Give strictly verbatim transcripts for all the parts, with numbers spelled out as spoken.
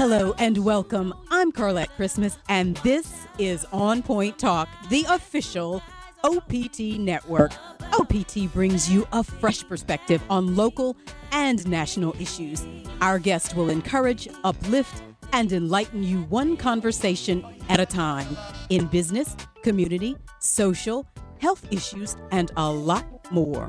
Hello and welcome. I'm Carlette Christmas, and this is On Point Talk, the official O P T network. O P T brings you a fresh perspective on local and national issues. Our guest will encourage, uplift, and enlighten you one conversation at a time in business, community, social, health issues, and a lot more.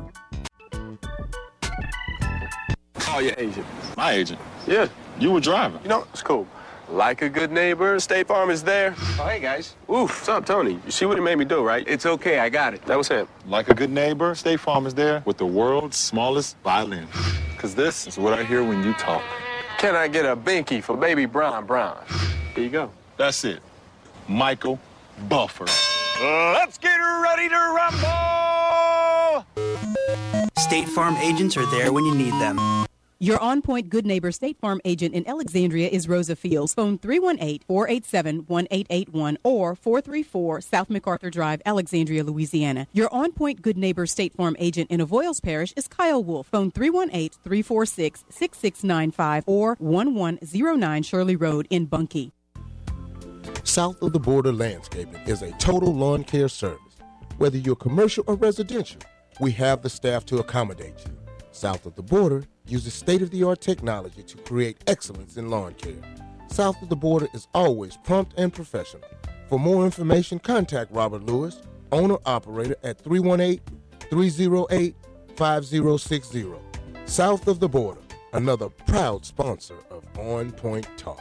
Call your agent. My agent? Yeah. You were driving. You know, it's cool. Like a good neighbor, State Farm is there. Oh, hey, guys. Oof, what's up, Tony? You see what he made me do, right? It's okay, I got it. That was him. Like a good neighbor, State Farm is there with the world's smallest violin. Because this is what I hear when you talk. Can I get a binky for baby Brown Brown? Here you go. That's it. Michael Buffer. Let's get ready to rumble! State Farm agents are there when you need them. Your On Point Good Neighbor State Farm agent in Alexandria is Rosa Fields. Phone three one eight, four eight seven, one eight eight one or four three four South MacArthur Drive, Alexandria, Louisiana. Your On Point Good Neighbor State Farm agent in Avoyles Parish is Kyle Wolf. Phone three one eight, three four six, six six nine five or one one zero nine Shirley Road in Bunkie. South of the Border Landscaping is a total lawn care service. Whether you're commercial or residential, we have the staff to accommodate you. South of the Border uses state-of-the-art technology to create excellence in lawn care. South of the Border is always prompt and professional. For more information, contact Robert Lewis, owner-operator at three one eight, three oh eight, five oh six oh. South of the Border, another proud sponsor of On Point Talk.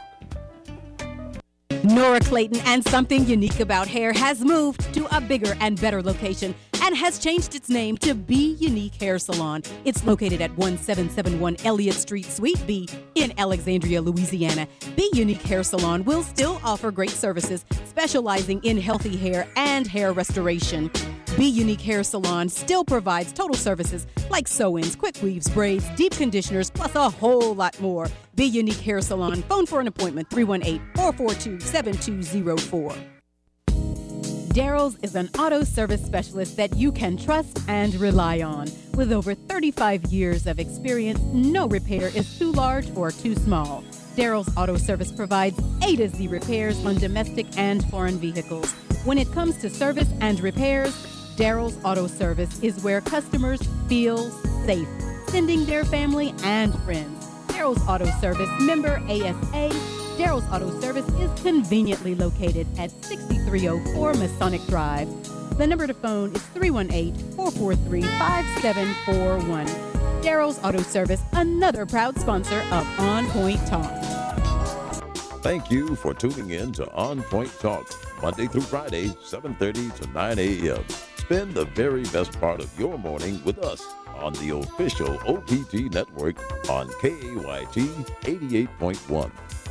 Nora Clayton and Something Unique About Hair has moved to a bigger and better location and has changed its name to Be Unique Hair Salon. It's located at one seven seven one Elliott Street, Suite B in Alexandria, Louisiana. Be Unique Hair Salon will still offer great services, specializing in healthy hair and hair restoration. Be Unique Hair Salon still provides total services like sew-ins, quick weaves, braids, deep conditioners, plus a whole lot more. Be Unique Hair Salon. Phone for an appointment, three one eight, four four two, seven two zero four. Daryl's is an auto service specialist that you can trust and rely on. With over thirty-five years of experience, no repair is too large or too small. Daryl's Auto Service provides A to Z repairs on domestic and foreign vehicles. When it comes to service and repairs, Daryl's Auto Service is where customers feel safe, sending their family and friends. Daryl's Auto Service, member A S A. Daryl's Auto Service is conveniently located at sixty-three oh four Masonic Drive. The number to phone is three one eight, four four three, five seven four one. Daryl's Auto Service, another proud sponsor of On Point Talk. Thank you for tuning in to On Point Talk, Monday through Friday, seven thirty to nine a.m. Spend the very best part of your morning with us on the official O P T network on K A Y T eighty-eight point one.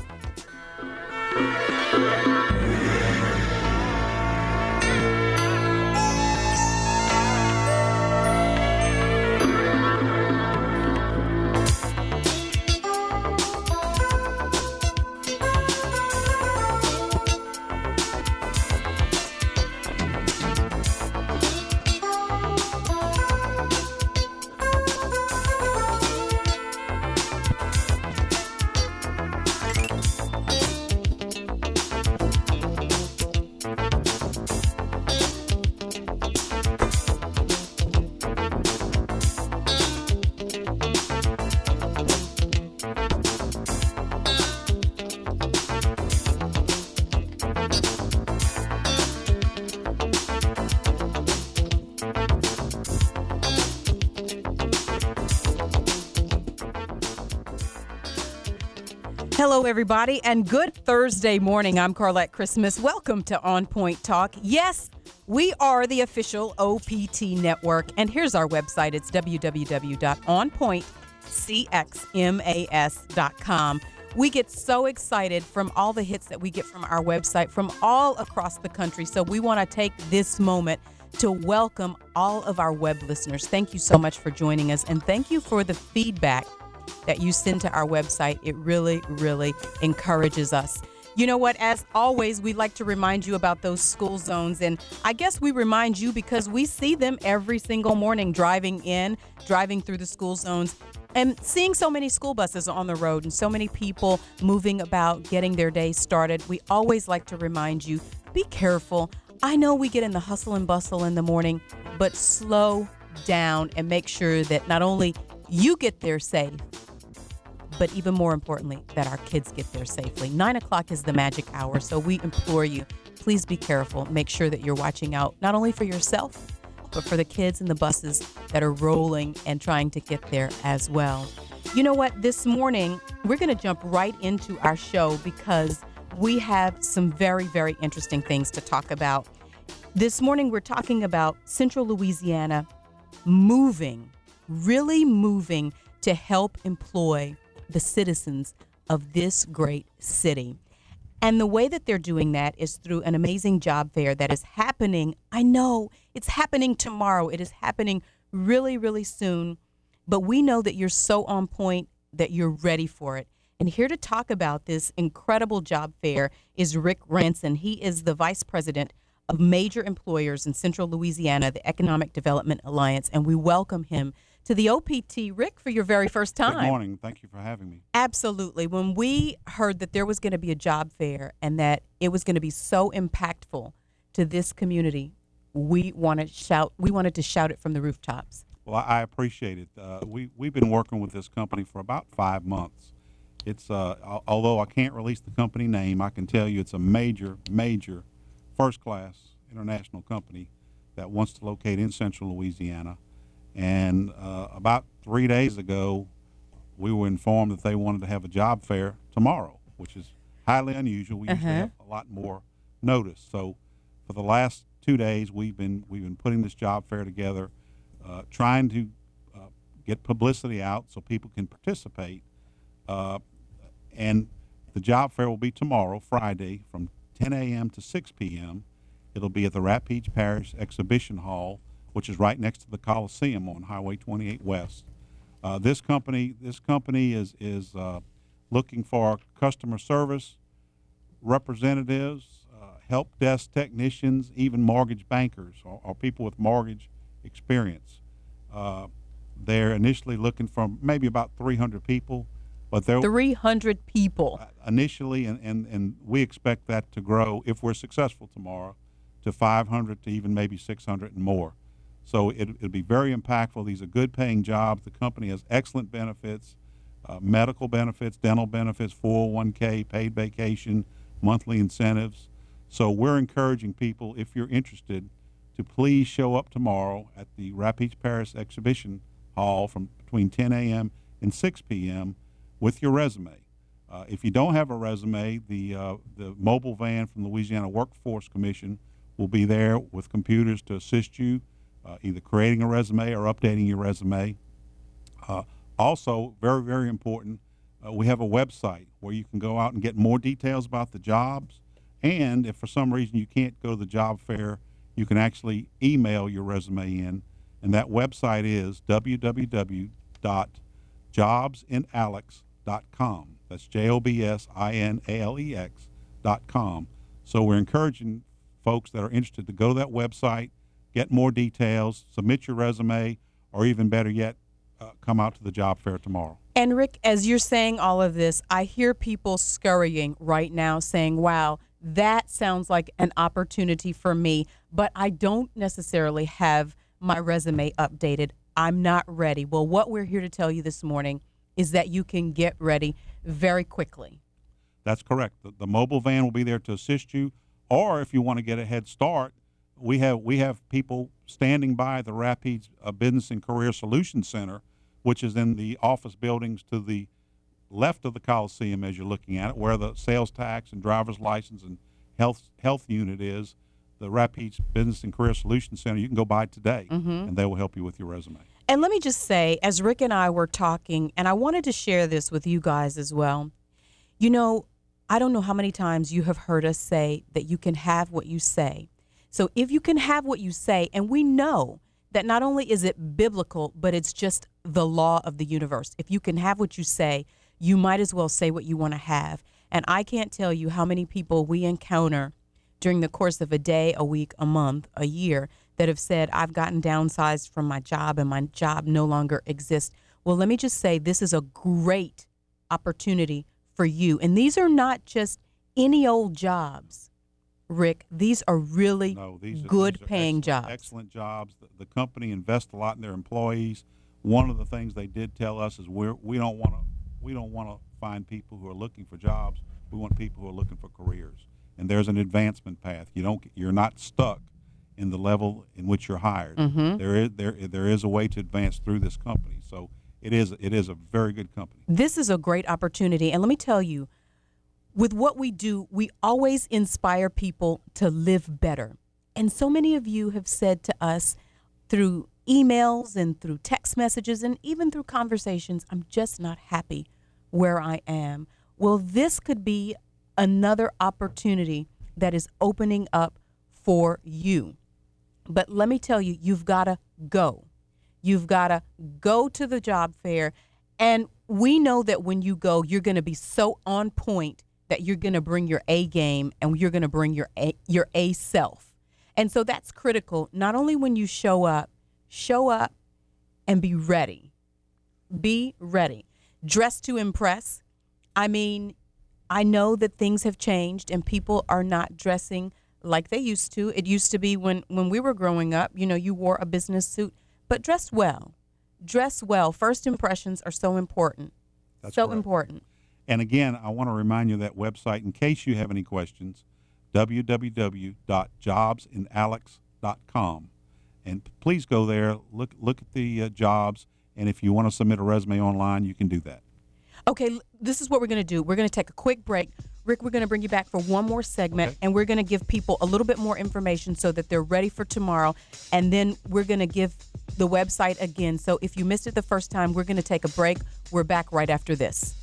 Hello, everybody, and good Thursday morning. I'm Carlette Christmas. Welcome to On Point Talk. Yes, we are the official O P T network, and here's our website. It's w w w dot on point c x mas dot com. We get so excited from all the hits that we get from our website from all across the country, so we want to take this moment to welcome all of our web listeners. Thank you so much for joining us, and thank you for the feedback that you send to our website. It really, really encourages us. You know what? As always, we like to remind you about those school zones. And I guess we remind you because we see them every single morning driving in, driving through the school zones. And seeing so many school buses on the road and so many people moving about, getting their day started, we always like to remind you, be careful. I know we get in the hustle and bustle in the morning, but slow down and make sure that not only you get there safe, but even more importantly, that our kids get there safely. Nine o'clock is the magic hour, so we implore you, please be careful. Make sure that you're watching out not only for yourself, but for the kids and the buses that are rolling and trying to get there as well. You know what? This morning, we're going to jump right into our show because we have some very, very interesting things to talk about. This morning, we're talking about Central Louisiana moving, really moving to help employ the citizens of this great city. And the way that they're doing that is through an amazing job fair that is happening. I know it's happening tomorrow. It is happening really, really soon. But we know that you're so on point that you're ready for it. And here to talk about this incredible job fair is Rick Ranson. He is the vice president of major employers in Central Louisiana, the Economic Development Alliance. And we welcome him to the O P T. Rick, for your very first time. Good morning. Thank you for having me. Absolutely. When we heard that there was going to be a job fair and that it was going to be so impactful to this community, we wanted to shout. We wanted to shout it from the rooftops. Well, I appreciate it. Uh, we we've been working with this company for about five months. It's uh, although I can't release the company name, I can tell you it's a major, major, first-class international company that wants to locate in Central Louisiana. And uh, about three days ago, we were informed that they wanted to have a job fair tomorrow, which is highly unusual. We usually Uh-huh. have a lot more notice. So for the last two days, we've been we've been putting this job fair together, uh, trying to uh, get publicity out so people can participate. Uh, and the job fair will be tomorrow, Friday, from ten a.m. to six p.m. It'll be at the Rapides Parish Exhibition Hall, which is right next to the Coliseum on Highway twenty-eight West. Uh, this company, this company is is uh, looking for customer service representatives, uh, help desk technicians, even mortgage bankers or, or people with mortgage experience. Uh, they're initially looking for maybe about three hundred people, but they're three hundred people initially, and, and, and we expect that to grow if we're successful tomorrow to five hundred to even maybe six hundred and more. So it, it'll be very impactful. These are good paying jobs. The company has excellent benefits, uh, medical benefits, dental benefits, four oh one k, paid vacation, monthly incentives. So we're encouraging people, if you're interested, to please show up tomorrow at the Rapides Parish Exhibition Hall from between ten a.m. and six p.m. with your resume. Uh, if you don't have a resume, the, uh, the mobile van from the Louisiana Workforce Commission will be there with computers to assist you, uh, either creating a resume or updating your resume. Uh, also, very, very important, uh, we have a website where you can go out and get more details about the jobs. And if for some reason you can't go to the job fair, you can actually email your resume in. And that website is w w w dot jobs in alex dot com. That's J O B S I N A L E X dot com. So we're encouraging folks that are interested to go to that website, get more details, submit your resume, or even better yet, uh, come out to the job fair tomorrow. And Rick, as you're saying all of this, I hear people scurrying right now saying, wow, that sounds like an opportunity for me, but I don't necessarily have my resume updated. I'm not ready. Well, what we're here to tell you this morning is that you can get ready very quickly. That's correct. The, the mobile van will be there to assist you, or if you want to get a head start, we have we have people standing by the Rapides uh, Business and Career Solutions Center, which is in the office buildings to the left of the Coliseum as you're looking at it, where the sales tax and driver's license and health health unit is. The Rapides Business and Career Solutions Center, you can go by today, Mm-hmm. and they will help you with your resume. And let me just say, as Rick and I were talking, and I wanted to share this with you guys as well, you know, I don't know how many times you have heard us say that you can have what you say. So if you can have what you say, and we know that not only is it biblical, but it's just the law of the universe. If you can have what you say, you might as well say what you want to have. And I can't tell you how many people we encounter during the course of a day, a week, a month, a year that have said, I've gotten downsized from my job and my job no longer exists. Well, let me just say this is a great opportunity for you. And these are not just any old jobs, Rick. These are really no, these are, good these are paying excellent, jobs. Excellent jobs. The, the company invests a lot in their employees. One of the things they did tell us is we're, we don't want to we don't want to find people who are looking for jobs. We want people who are looking for careers. And there's an advancement path. You don't you're not stuck in the level in which you're hired. Mm-hmm. There is there there is a way to advance through this company. So it is it is a very good company. This is a great opportunity. And let me tell you, with what we do, we always inspire people to live better. And so many of you have said to us through emails and through text messages and even through conversations, I'm just not happy where I am. Well, this could be another opportunity that is opening up for you. But let me tell you, you've got to go. You've got to go to the job fair. And we know that when you go, you're going to be so on point that you're going to bring your A game and you're going to bring your A, your A self. And so that's critical. Not only when you show up, show up and be ready. Be ready. Dress to impress. I mean, I know that things have changed and people are not dressing like they used to. It used to be when, when we were growing up, you know, you wore a business suit, but dress well. Dress well. First impressions are so important. That's so correct. important. And again, I want to remind you of that website in case you have any questions, w w w dot jobs in alex dot com. And please go there, look look at the uh, jobs, and if you want to submit a resume online, you can do that. Okay, this is what we're going to do. We're going to take a quick break. Rick, we're going to bring you back for one more segment, Okay. and we're going to give people a little bit more information so that they're ready for tomorrow. And then we're going to give the website again. So if you missed it the first time, we're going to take a break. We're back right after this.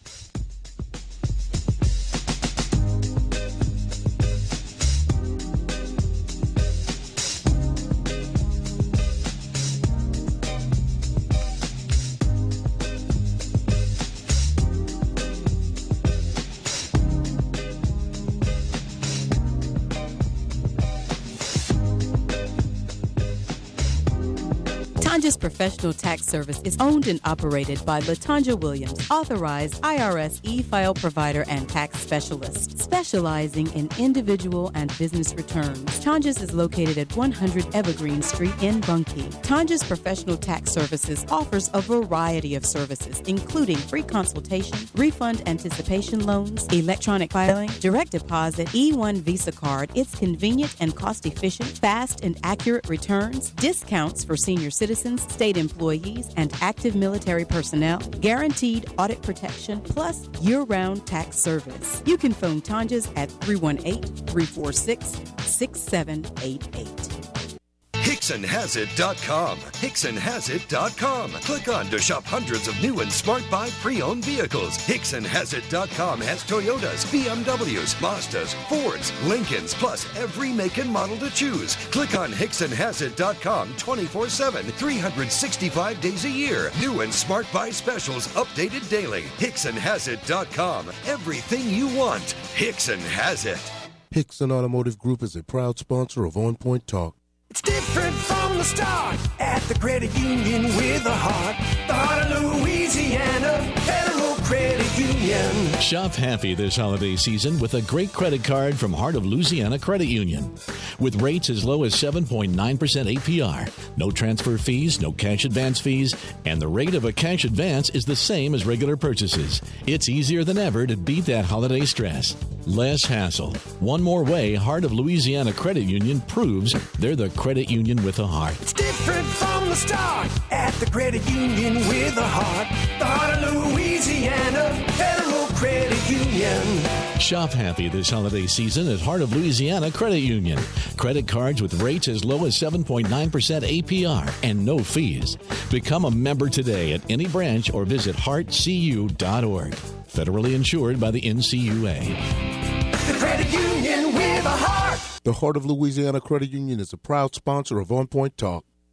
Latonja's Professional Tax Service is owned and operated by Latonja Williams, authorized I R S e-file provider and tax specialist, specializing in individual and business returns. Tonja's is located at one hundred Evergreen Street in Bunkie. Tonja's Professional Tax Services offers a variety of services, including free consultation, refund anticipation loans, electronic filing, direct deposit, E one Visa card. It's convenient and cost-efficient, fast and accurate returns, discounts for senior citizens, state employees, and active military personnel, guaranteed audit protection, plus year-round tax service. You can phone Tonja's at three one eight, three four six, six seven eight eight. Hickson Has It dot com. Hickson Has It dot com. Click on to shop hundreds of new and smart buy pre-owned vehicles. Hickson Has It dot com has Toyotas, B M Ws, Mazdas, Fords, Lincolns, plus every make and model to choose. Click on Hickson Has It dot com twenty-four seven, three hundred sixty-five days a year. New and smart buy specials updated daily. Hickson Has It dot com. Everything you want. Hickson has it. Hickson Automotive Group is a proud sponsor of On Point Talk. It's different from the start at the credit union with a heart. The heart of Louisiana, Federal Credit Union. Shop happy this holiday season with a great credit card from Heart of Louisiana Credit Union. With rates as low as seven point nine percent A P R, no transfer fees, no cash advance fees, and the rate of a cash advance is the same as regular purchases. It's easier than ever to beat that holiday stress. Less hassle. One more way Heart of Louisiana Credit Union proves they're the credit union with a heart. It's different from the start at the credit union with a heart. The heart of Louisiana, Federal Credit Union. Shop happy this holiday season at Heart of Louisiana Credit Union. Credit cards with rates as low as seven point nine percent A P R and no fees. Become a member today at any branch or visit heart c u dot org. Federally insured by the N C U A. The credit union with a heart. The Heart of Louisiana Credit Union is a proud sponsor of On Point Talk.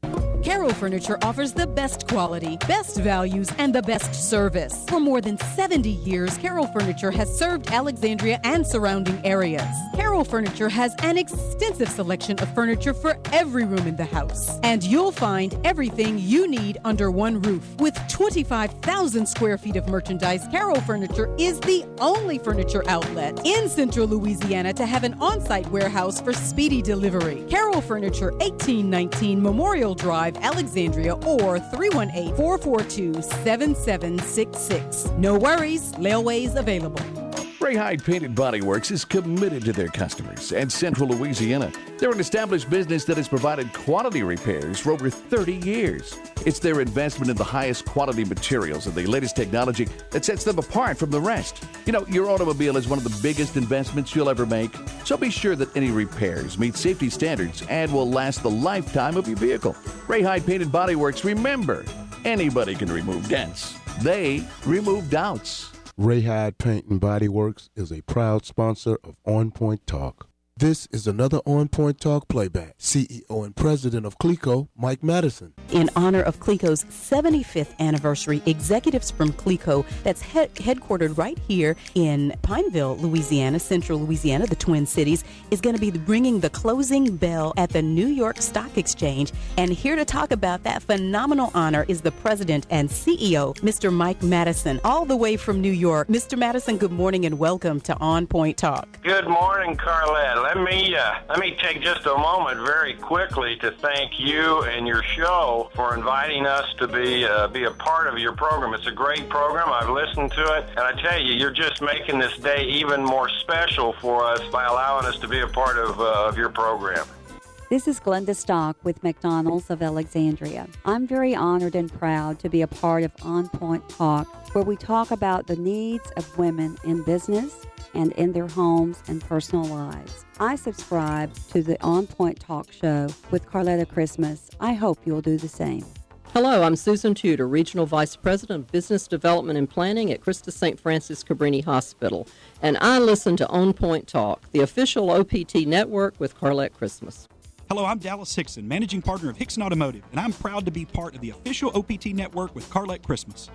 Carroll Furniture offers the best quality, best values, and the best service. For more than seventy years, Carroll Furniture has served Alexandria and surrounding areas. Carroll Furniture has an extensive selection of furniture for every room in the house. And you'll find everything you need under one roof. With twenty-five thousand square feet of merchandise, Carroll Furniture is the only furniture outlet in Central Louisiana to have an on-site warehouse for speedy delivery. Carroll Furniture, eighteen nineteen Memorial Drive, Alexandria, or three one eight, four four two, seven seven six six. No worries, layaway's available. Ray Hyde Painted Body Works is committed to their customers and Central Louisiana. They're an established business that has provided quality repairs for over thirty years. It's their investment in the highest quality materials and the latest technology that sets them apart from the rest. You know, your automobile is one of the biggest investments you'll ever make, so be sure that any repairs meet safety standards and will last the lifetime of your vehicle. Ray Hyde Painted Body Works, remember, anybody can remove dents. They remove doubts. Ray Hyde Paint and Body Works is a proud sponsor of On Point Talk. This is another On Point Talk playback. C E O and President of Cleco, Mike Madison. In honor of Cleco's seventy-fifth anniversary, executives from Cleco, that's he- headquartered right here in Pineville, Louisiana, Central Louisiana, the Twin Cities, is going to be ringing the closing bell at the New York Stock Exchange. And here to talk about that phenomenal honor is the President and C E O, Mister Mike Madison, all the way from New York. Mister Madison, good morning and welcome to On Point Talk. Good morning, Carlette. Let me uh, let me take just a moment very quickly to thank you and your show for inviting us to be uh, be a part of your program. It's a great program. I've listened to it, and I tell you, you're just making this day even more special for us by allowing us to be a part of, uh, of your program. This is Glenda Stock with McDonald's of Alexandria. I'm very honored and proud to be a part of On Point Talk, where we talk about the needs of women in business and in their homes and personal lives. I subscribe to the On Point Talk show with Carletta Christmas. I hope you'll do the same. Hello, I'm Susan Tudor, Regional Vice President of Business Development and Planning at Christus Saint Francis Cabrini Hospital, and I listen to On Point Talk, the official O P T network with Carlette Christmas. Hello, I'm Dallas Hickson, Managing Partner of Hickson Automotive, and I'm proud to be part of the official O P T network with Carlette Christmas.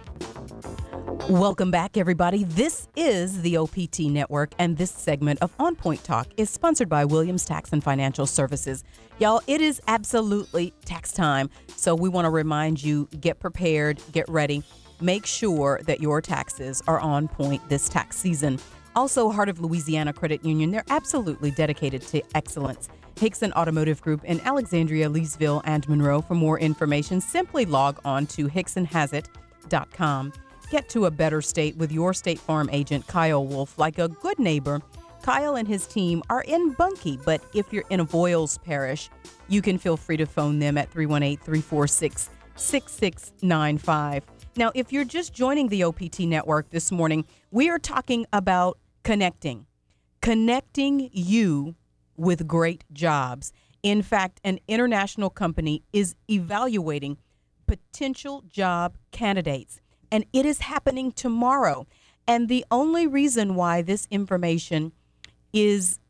Welcome back, everybody. This is the O P T Network, and this segment of On Point Talk is sponsored by Williams Tax and Financial Services. Y'all, it is absolutely tax time, so we want to remind you, get prepared, get ready. Make sure that your taxes are on point this tax season. Also, Heart of Louisiana Credit Union, they're absolutely dedicated to excellence. Hickson Automotive Group in Alexandria, Leesville, and Monroe. For more information, simply log on to hickson has it dot com. Get to a better state with your State Farm agent, Kyle Wolf. Like a good neighbor, Kyle and his team are in Bunkie, but if you're in Avoyles Parish, you can feel free to phone them at three one eight, three four six, six six nine five. Now, if you're just joining the O P T network this morning, we are talking about connecting, connecting you with great jobs. In fact, an international company is evaluating potential job candidates, and it is happening tomorrow. And the only reason why this information is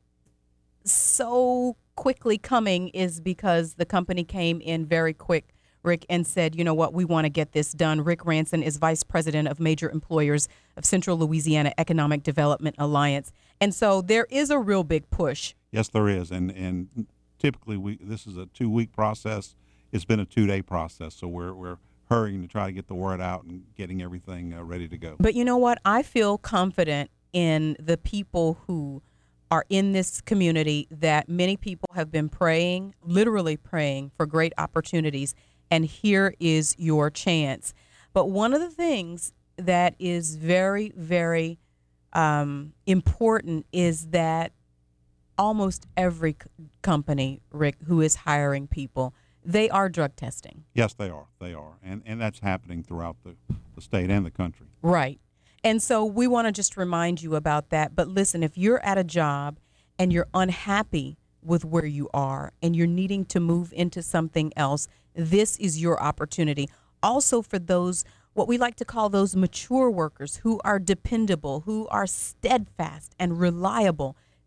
so quickly coming is because the company came in very quick, Rick, and said, you know what, we want to get this done. Rick Ranson is Vice President of Major Employers of Central Louisiana Economic Development Alliance. And so there is a real big push. Yes, there is. And and typically we this is a two-week process. It's been a two-day process. So we're we're hurrying to try to get the word out and getting everything uh, ready to go. But you know what? I feel confident in the people who are in this community, that many people have been praying, literally praying for great opportunities. And here is your chance. But one of the things that is very, very um, important is that almost every c- company, Rick, who is hiring people, they are drug testing. Yes, they are. They are. And and that's happening throughout the, the state and the country. Right. And so we want to just remind you about that. But listen, if you're at a job and you're unhappy with where you are and you're needing to move into something else, this is your opportunity. Also for those, what we like to call those mature workers who are dependable, who are steadfast and reliable,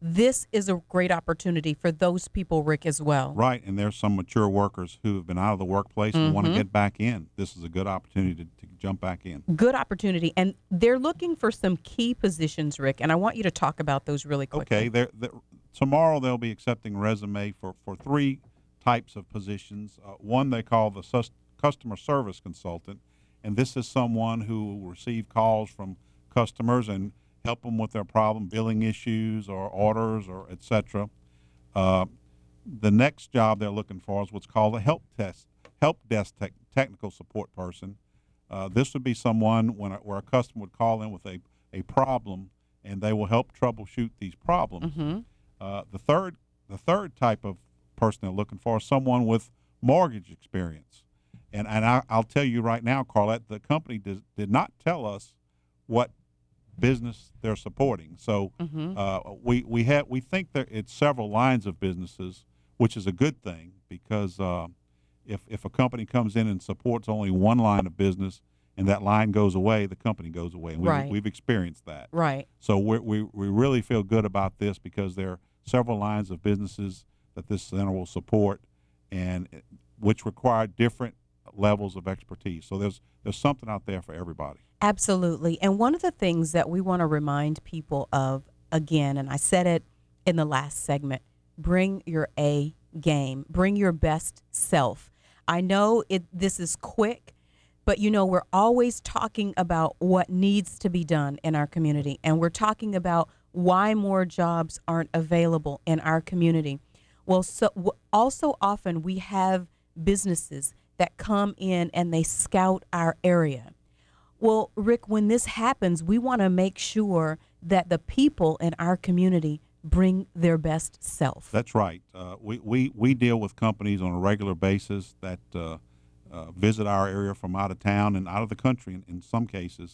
this is a great opportunity for those people, Rick, as well. Right, and there's some mature workers who have been out of the workplace and want to Mhm. get back in. This is a good opportunity to, to jump back in. Good opportunity. And they're looking for some key positions, Rick, and I want you to talk about those really quickly. Okay, they're, they're, tomorrow they'll be accepting resume for, for three types of positions. Uh, one they call the sus- customer service consultant, and this is someone who will receive calls from customers and help them with their problem, billing issues or orders or et cetera. Uh, the next job they're looking for is what's called a help test, help desk tech, technical support person. Uh, this would be someone when a, where a customer would call in with a, a problem, and they will help troubleshoot these problems. Mm-hmm. Uh, the third the third type of person they're looking for is someone with mortgage experience. And and I, I'll tell you right now, Carlette, the company did, did not tell us what business they're supporting. So Mhm. uh, we we have we think that it's several lines of businesses, which is a good thing because uh, if if a company comes in and supports only one line of business and that line goes away, the company goes away. And we've, Right. we've experienced that. Right. So we we we really feel good about this because there are several lines of businesses that this center will support, and it- which require different levels of expertise. So there's there's something out there for everybody. Absolutely. And one of the things that we want to remind people of, again, and I said it in the last segment, bring your A game, bring your best self. I know it. This is quick, but you know, we're always talking about what needs to be done in our community, and we're talking about why more jobs aren't available in our community. Well, so w- also often we have businesses that come in and they scout our area. Well, Rick, when this happens, we want to make sure that the people in our community bring their best self. That's right. Uh, we, we, we deal with companies on a regular basis that uh, uh, visit our area from out of town and out of the country in, in some cases.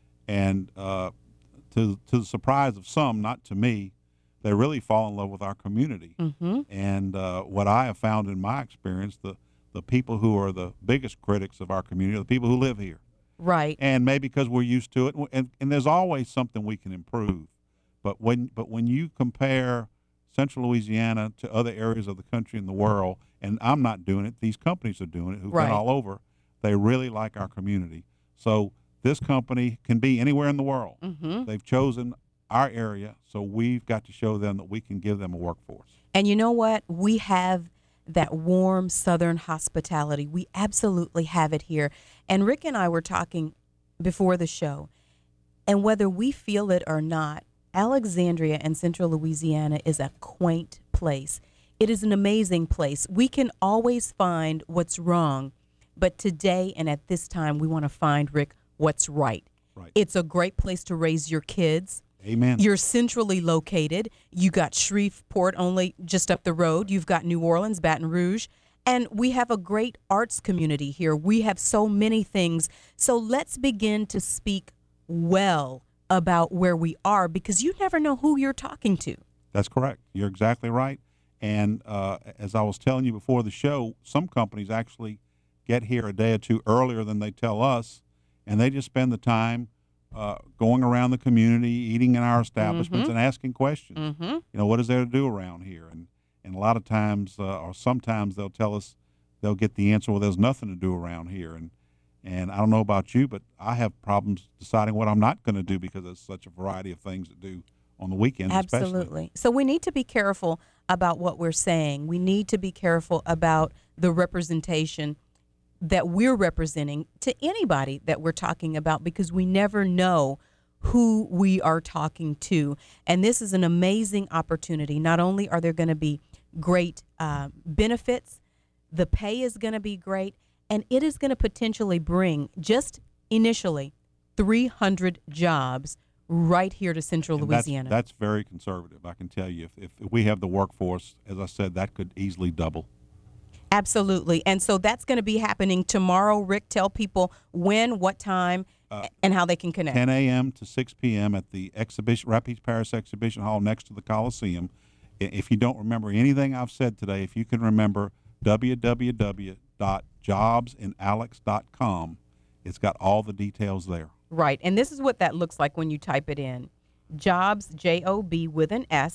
And uh, to, to the surprise of some, not to me, they really fall in love with our community. Mm-hmm. And uh, what I have found in my experience, the, the people who are the biggest critics of our community are the people who live here. Right. And maybe because we're used to it, and, and there's always something we can improve. But when but when you compare Central Louisiana to other areas of the country and the world, and I'm not doing it, these companies are doing it who've Right. been all over, they really like our community. So this company can be anywhere in the world. Mhm. They've chosen our area, so we've got to show them that we can give them a workforce. And you know what? We have that warm Southern hospitality. We absolutely have it here. And Rick and I were talking before the show, and whether we feel it or not, Alexandria and Central Louisiana is a quaint place. It is an amazing place. We can always find what's wrong, but today and at this time, we want to find, Rick, what's right. Right. It's a great place to raise your kids. Amen. You're centrally located. You got Shreveport only just up the road. You've got New Orleans, Baton Rouge. And we have a great arts community here. We have so many things. So let's begin to speak well about where we are, because you never know who you're talking to. That's correct. You're exactly right. And uh, as I was telling you before the show, some companies actually get here a day or two earlier than they tell us, and they just spend the time uh, going around the community, eating in our establishments, Mhm. and asking questions. Mm-hmm. You know, what is there to do around here? And and a lot of times, uh, or sometimes, they'll tell us, they'll get the answer, well, there's nothing to do around here. And and I don't know about you, but I have problems deciding what I'm not going to do because there's such a variety of things to do on the weekends, especially. Absolutely. So we need to be careful about what we're saying. We need to be careful about the representation that we're representing to anybody that we're talking about, because we never know who we are talking to. And this is an amazing opportunity. Not only are there going to be great uh, benefits, the pay is going to be great, and it is going to potentially bring, just initially, three hundred jobs right here to Central And Louisiana. That's, that's very conservative, I can tell you. If, if we have the workforce, as I said, that could easily double. Absolutely. And so that's going to be happening tomorrow. Rick, tell people when, what time, Uh, and how they can connect. ten a.m. to six p.m. at the exhibition Rapides Parish Exhibition Hall next to the Coliseum. I- If you don't remember anything I've said today, if you can remember w w w dot jobs in alex dot com, it's got all the details there. Right. And this is what that looks like when you type it in. Jobs, J O B with an S,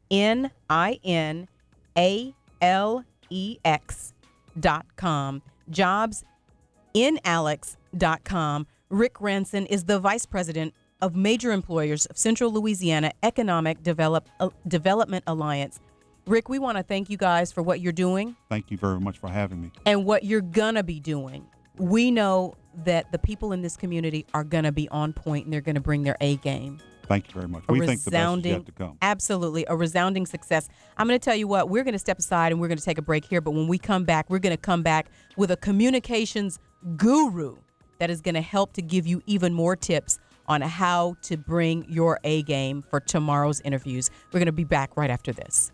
N I N A L E X dot com. jobs in alex dot com. Rick Ranson is the Vice President of Major Employers of Central Louisiana Economic Develop, uh, Development Alliance. Rick, we want to thank you guys for what you're doing. Thank you very much for having me. And what you're going to be doing. We know that the people in this community are going to be on point and they're going to bring their A game. Thank you very much. A We think the best is resounding- yet to come. Absolutely. A resounding success. I'm going to tell you what, we're going to step aside and we're going to take a break here. But when we come back, we're going to come back with a communications guru that is going to help to give you even more tips on how to bring your A game for tomorrow's interviews. We're going to be back right after this.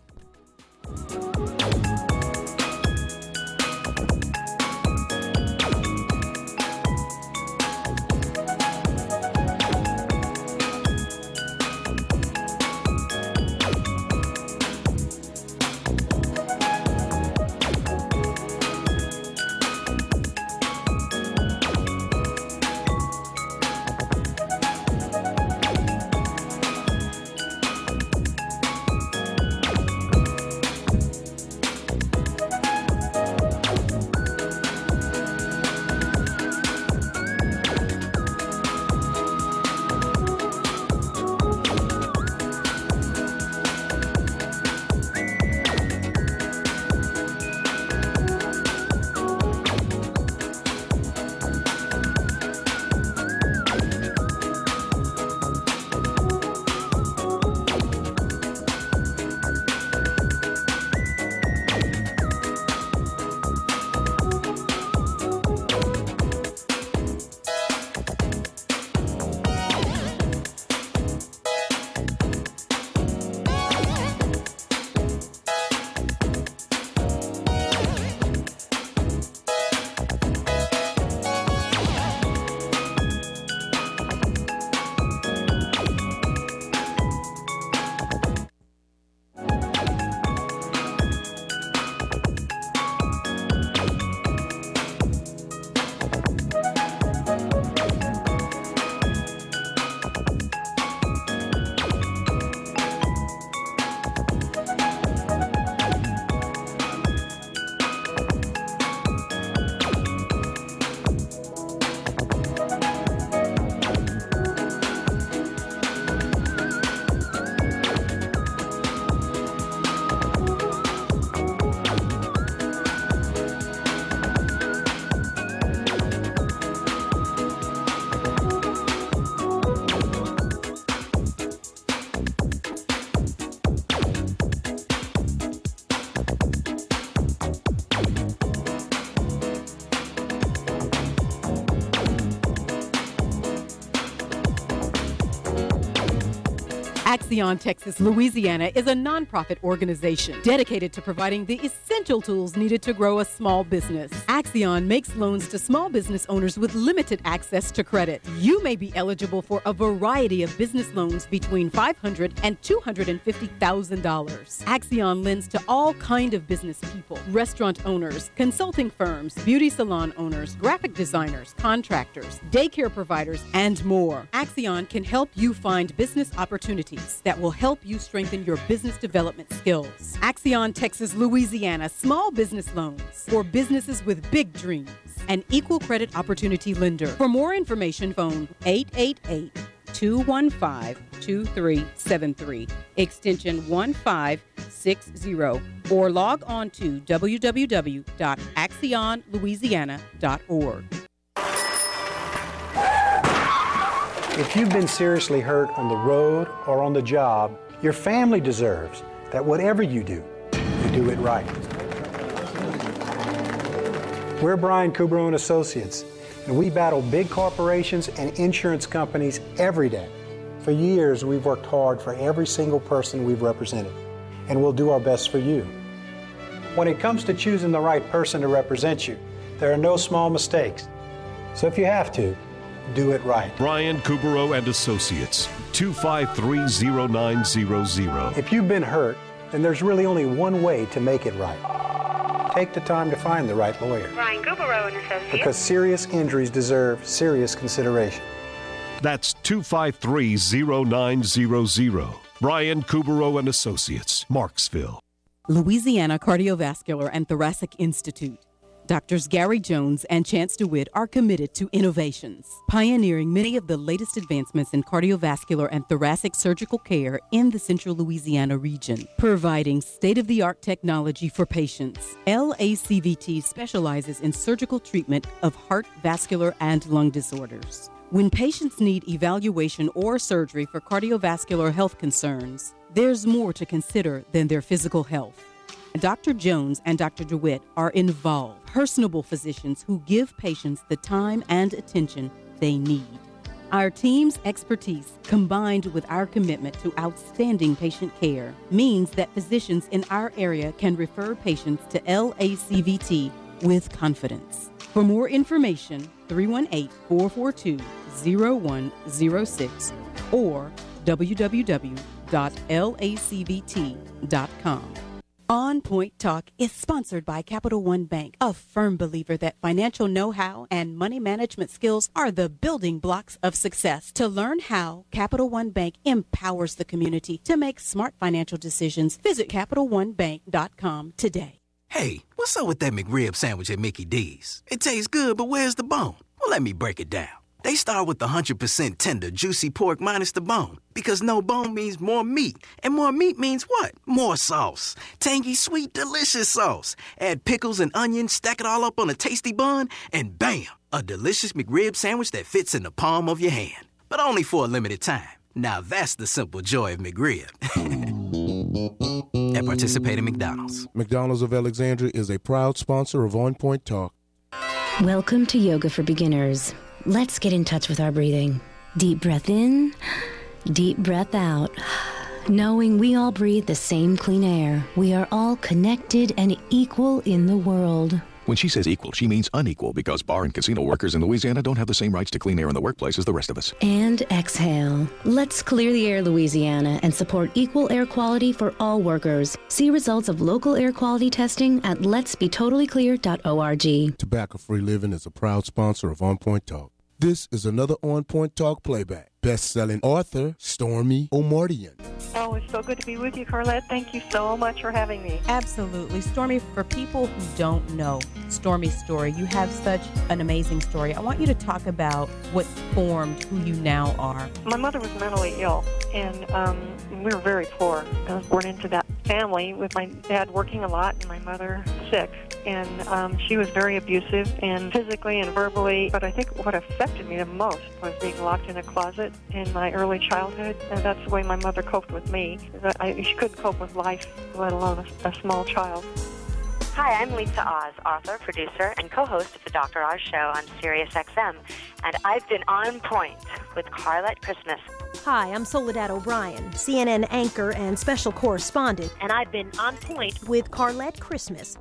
Axion Texas Louisiana is a nonprofit organization dedicated to providing the essential tools needed to grow a small business. Axion makes loans to small business owners with limited access to credit. You may be eligible for a variety of business loans between five hundred thousand dollars and two hundred fifty thousand dollars. Axion lends to all kind of business people: restaurant owners, consulting firms, beauty salon owners, graphic designers, contractors, daycare providers, and more. Axion can help you find business opportunities that will help you strengthen your business development skills. Axion Texas Louisiana Small Business Loans for businesses with big dreams. An equal credit opportunity lender. For more information, phone eight eight eight, two one five, two three seven three, extension one five six zero, or log on to w w w dot axion louisiana dot org. If you've been seriously hurt on the road or on the job, your family deserves that whatever you do, you do it right. We're Brian Kubro and Associates, and we battle big corporations and insurance companies every day. For years, we've worked hard for every single person we've represented, and we'll do our best for you. When it comes to choosing the right person to represent you, there are no small mistakes. So if you have to, do it right. Brian Kubero and Associates, two five three, zero nine zero zero. If you've been hurt, then there's really only one way to make it right. Take the time to find the right lawyer. Brian Kubero and Associates. Because serious injuries deserve serious consideration. That's two five three, zero nine zero zero. Brian Kubero and Associates, Marksville. Louisiana Cardiovascular and Thoracic Institute. Doctors Gary Jones and Chance DeWitt are committed to innovations, pioneering many of the latest advancements in cardiovascular and thoracic surgical care in the central Louisiana region, providing state-of-the-art technology for patients. L A C V T specializes in surgical treatment of heart, vascular, and lung disorders. When patients need evaluation or surgery for cardiovascular health concerns, there's more to consider than their physical health. Doctor Jones and Doctor DeWitt are involved, personable physicians who give patients the time and attention they need. Our team's expertise, combined with our commitment to outstanding patient care, means that physicians in our area can refer patients to L A C V T with confidence. For more information, three one eight, four four two, zero one zero six or w w w dot l a c v t dot com. On Point Talk is sponsored by Capital One Bank, a firm believer that financial know-how and money management skills are the building blocks of success. To learn how Capital One Bank empowers the community to make smart financial decisions, visit capital one bank dot com today. Hey, what's up with that McRib sandwich at Mickey D's? It tastes good, but where's the bone? Well, let me break it down. They start with the one hundred percent tender, juicy pork minus the bone. Because no bone means more meat. And more meat means what? More sauce. Tangy, sweet, delicious sauce. Add pickles and onions, stack it all up on a tasty bun, and bam! A delicious McRib sandwich that fits in the palm of your hand. But only for a limited time. Now that's the simple joy of McRib. At participating McDonald's. McDonald's of Alexandria is a proud sponsor of On Point Talk. Welcome to Yoga for Beginners. Let's get in touch with our breathing. Deep breath in, deep breath out. Knowing we all breathe the same clean air, we are all connected and equal in the world. When she says equal, she means unequal because bar and casino workers in Louisiana don't have the same rights to clean air in the workplace as the rest of us. And exhale. Let's clear the air, Louisiana, and support equal air quality for all workers. See results of local air quality testing at lets be totally clear dot org. Tobacco-Free Living is a proud sponsor of On Point Talk. This is another On Point Talk playback. Best-selling author, Stormy Omartian. Oh, it's so good to be with you, Carlette. Thank you so much for having me. Absolutely. Stormy, for people who don't know Stormy's story, you have such an amazing story. I want you to talk about what formed who you now are. My mother was mentally ill, and um, we were very poor. I was born into that family with my dad working a lot and my mother sick. And um, she was very abusive, and physically and verbally. But I think what affected me the most was being locked in a closet in my early childhood. And that's the way my mother coped with me. I, she couldn't cope with life, let alone a, a small child. Hi, I'm Lisa Oz, author, producer, and co-host of the Doctor Oz Show on Sirius X M. And I've been on point with Carlette Christmas. Hi, I'm Soledad O'Brien, C N N anchor and special correspondent. And I've been on point with Carlette Christmas.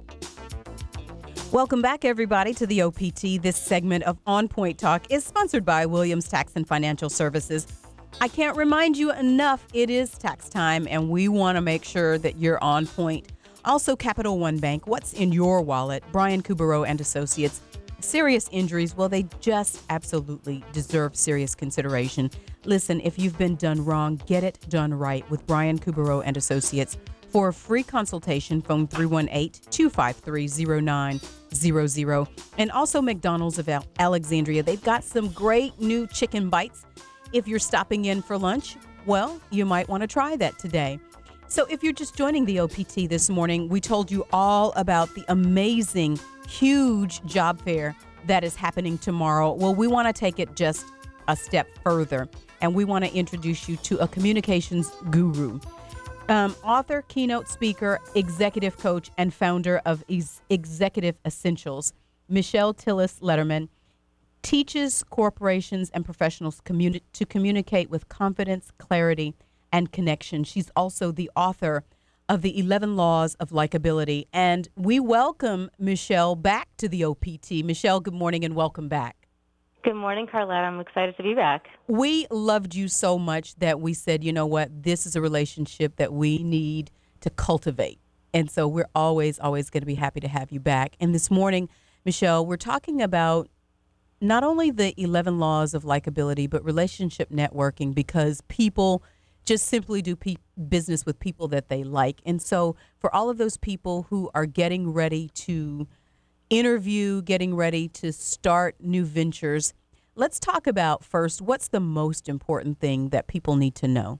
Welcome back, everybody, to the O P T. This segment of On Point Talk is sponsored by Williams Tax and Financial Services. I can't remind you enough, it is tax time, and we want to make sure that you're on point. Also, Capital One Bank, what's in your wallet? Brian Kubero and Associates. Serious injuries, well, they just absolutely deserve serious consideration. Listen, if you've been done wrong, get it done right with Brian Kubero and Associates. For a free consultation, phone three one eight, two five three, zero nine zero zero. And also McDonald's of Alexandria. They've got some great new chicken bites. If you're stopping in for lunch, well, you might want to try that today. So if you're just joining the O P T this morning, we told you all about the amazing, huge job fair that is happening tomorrow. Well, we want to take it just a step further, and we want to introduce you to a communications guru. Um, author, keynote speaker, executive coach, and founder of Ex- Executive Essentials, Michelle Tillis Letterman, teaches corporations and professionals communi- to communicate with confidence, clarity, and connection. She's also the author of the eleven Laws of Likability. And we welcome Michelle back to the O P T. Michelle, good morning and welcome back. Good morning, Carlette. I'm excited to be back. We loved you so much that we said, you know what, this is a relationship that we need to cultivate. And so we're always, always going to be happy to have you back. And this morning, Michelle, we're talking about not only the eleven Laws of Likability, but relationship networking, because people just simply do pe- business with people that they like. And so for all of those people who are getting ready to interview, getting ready to start new ventures, let's talk about first, what's the most important thing that people need to know?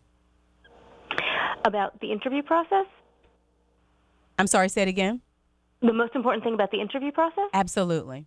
About the interview process? I'm sorry, say it again. The most important thing about the interview process? Absolutely.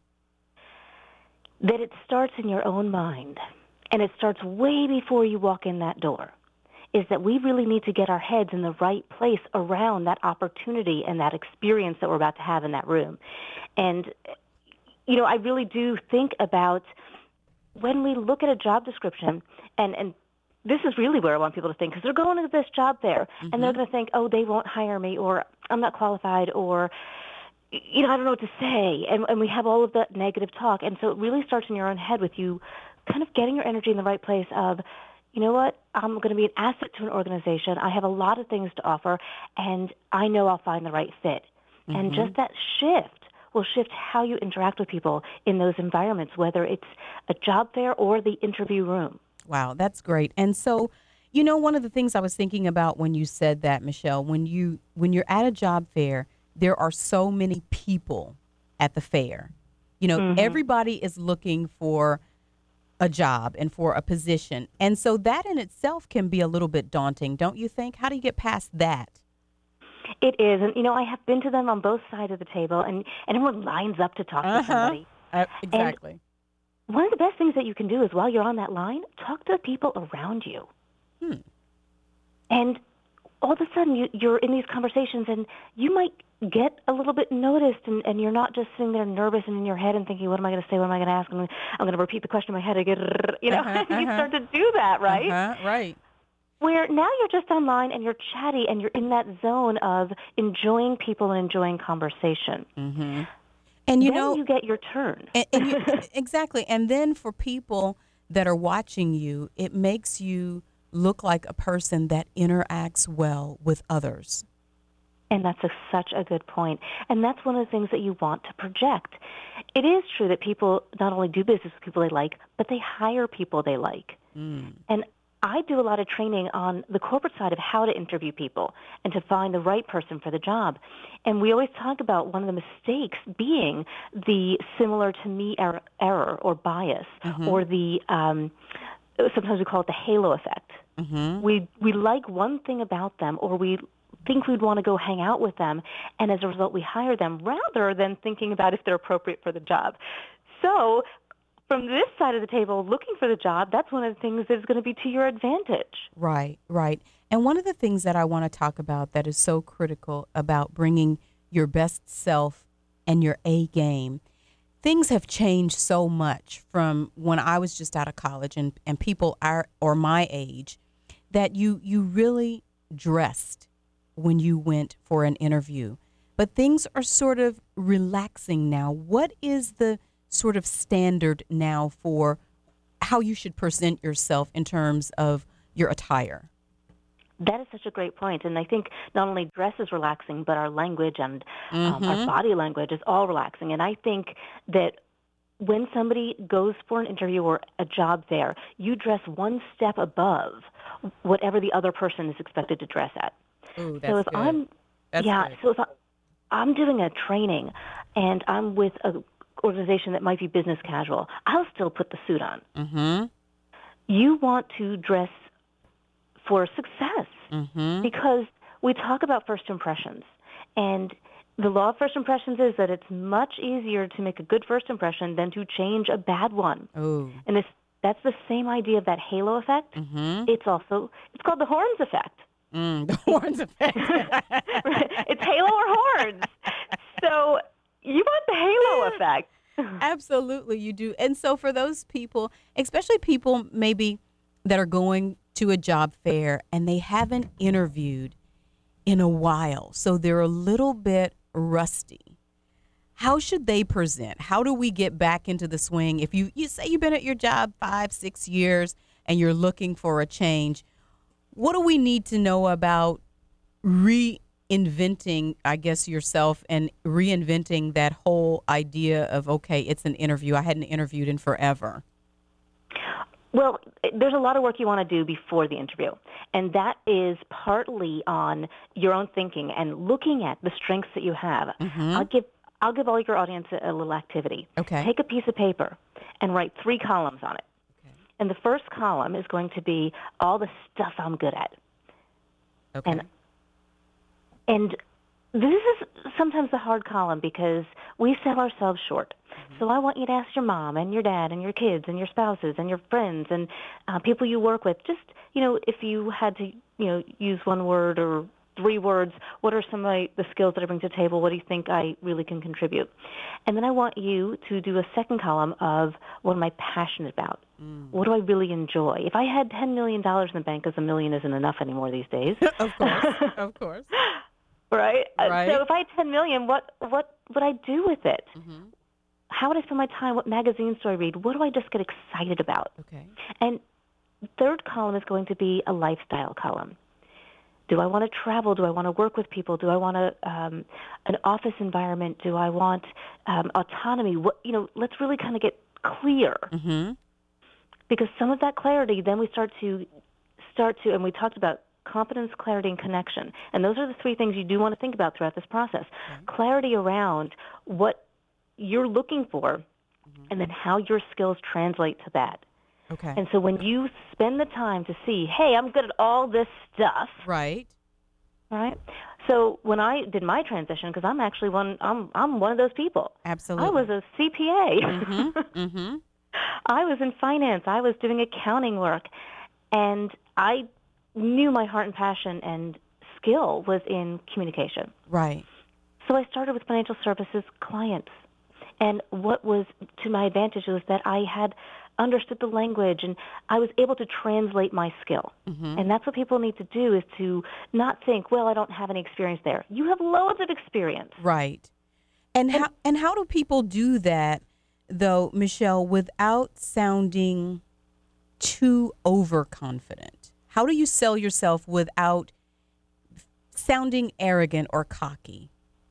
That it starts in your own mind, and it starts way before you walk in that door. Is that we really need to get our heads in the right place around that opportunity and that experience that we're about to have in that room. And, you know, I really do think about when we look at a job description, and, and this is really where I want people to think, because they're going to this job fair, mm-hmm. and they're going to think, oh, they won't hire me, or I'm not qualified, or, you know, I don't know what to say. And, and we have all of that negative talk. And so it really starts in your own head with you kind of getting your energy in the right place of, you know what, I'm going to be an asset to an organization. I have a lot of things to offer, and I know I'll find the right fit. Mm-hmm. And just that shift will shift how you interact with people in those environments, whether it's a job fair or the interview room. Wow, that's great. And so, you know, one of the things I was thinking about when you said that, Michelle, when you when you're at a job fair, there are so many people at the fair. You know, mm-hmm. everybody is looking for a job and for a position. And so that in itself can be a little bit daunting, don't you think? How do you get past that? It is. And, you know, I have been to them on both sides of the table, and, and everyone lines up to talk uh-huh. to somebody. Uh, exactly. And one of the best things that you can do is while you're on that line, talk to the people around you. Hmm. And all of a sudden you, you're in these conversations, and you might get a little bit noticed, and, and you're not just sitting there nervous and in your head and thinking, what am I going to say, what am I going to ask? I'm going to, I'm going to repeat the question in my head. I get, you know, uh-huh, you uh-huh. start to do that, right? Uh-huh, right. Where now you're just online and you're chatty and you're in that zone of enjoying people and enjoying conversation. Mm-hmm. And you then know, you get your turn. and, and you, exactly. And then for people that are watching you, it makes you look like a person that interacts well with others. And that's a, such a good point. And that's one of the things that you want to project. It is true that people not only do business with people they like, but they hire people they like. Mm. And I do a lot of training on the corporate side of how to interview people and to find the right person for the job. And we always talk about one of the mistakes being the similar to me error, error or bias, mm-hmm. or the, um, sometimes we call it the halo effect. Mm-hmm. We we like one thing about them, or we think we'd want to go hang out with them, and as a result we hire them rather than thinking about if they're appropriate for the job. So from this side of the table, looking for the job, that's one of the things that's going to be to your advantage. Right, right. And one of the things that I want to talk about that is so critical about bringing your best self and your A game, things have changed so much from when I was just out of college, and, and people are or my age, that you you really dressed when you went for an interview. But things are sort of relaxing now. What is the sort of standard now for how you should present yourself in terms of your attire? That is such a great point. And I think not only dress is relaxing, but our language and um, Mm-hmm. our body language is all relaxing. And I think that when somebody goes for an interview or a job fair, you dress one step above whatever the other person is expected to dress at. Ooh, that's so if good. I'm, That's yeah, good. so if I, I'm doing a training and I'm with an organization that might be business casual, I'll still put the suit on. Mm-hmm. You want to dress for success, Mm-hmm. because we talk about first impressions, and the law of first impressions is that it's much easier to make a good first impression than to change a bad one. Oh. And this that's the same idea of that halo effect. Mm-hmm. It's also it's called the horns effect. Mm, the horns effect. It's halo or horns. So you want the halo effect. Absolutely, you do. And so for those people, especially people maybe that are going to a job fair and they haven't interviewed in a while, so they're a little bit rusty, how should they present? How do we get back into the swing? If you, you say you've been at your job five, six years and you're looking for a change, what do we need to know about reinventing, I guess, yourself and reinventing that whole idea of, okay, it's an interview. I hadn't interviewed in forever. Well, there's a lot of work you want to do before the interview, and that is partly on your own thinking and looking at the strengths that you have. Mhm. I'll give I'll give all your audience a, a little activity. Okay. Take a piece of paper and write three columns on it. Okay. And the first column is going to be all the stuff I'm good at. Okay. And and this is sometimes the hard column because we sell ourselves short. So I want you to ask your mom and your dad and your kids and your spouses and your friends and uh, people you work with. Just, you know, if you had to, you know, use one word or three words, what are some of my, the skills that I bring to the table? What do you think I really can contribute? And then I want you to do a second column of what am I passionate about? Mm. What do I really enjoy? If I had ten million dollars in the bank, because a million isn't enough anymore these days. Of course, of course. Right? Right. So if I had ten million dollars, what, what would I do with it? Mm-hmm. How would I spend my time? What magazines do I read? What do I just get excited about? Okay. And third column is going to be a lifestyle column. Do I want to travel? Do I want to work with people? Do I want a, um, an office environment? Do I want um, autonomy? What, you know, let's really kind of get clear. Mm-hmm. Because some of that clarity, then we start to start to, and we talked about competence, clarity, and connection. And those are the three things you do want to think about throughout this process. Mm-hmm. Clarity around what you're looking for, mm-hmm. and then how your skills translate to that. Okay. And so when you spend the time to see, hey, I'm good at all this stuff. Right. Right. So when I did my transition, because I'm actually one, I'm I'm one of those people. Absolutely. I was a C P A. Mm-hmm. Mm-hmm. I was in finance. I was doing accounting work, and I knew my heart and passion and skill was in communication. Right. So I started with financial services clients. And what was to my advantage was that I had understood the language and I was able to translate my skill. Mm-hmm. And that's what people need to do, is to not think, well, I don't have any experience there. You have loads of experience. Right. And, and how and how do people do that, though, Michelle, without sounding too overconfident? How do you sell yourself without sounding arrogant or cocky?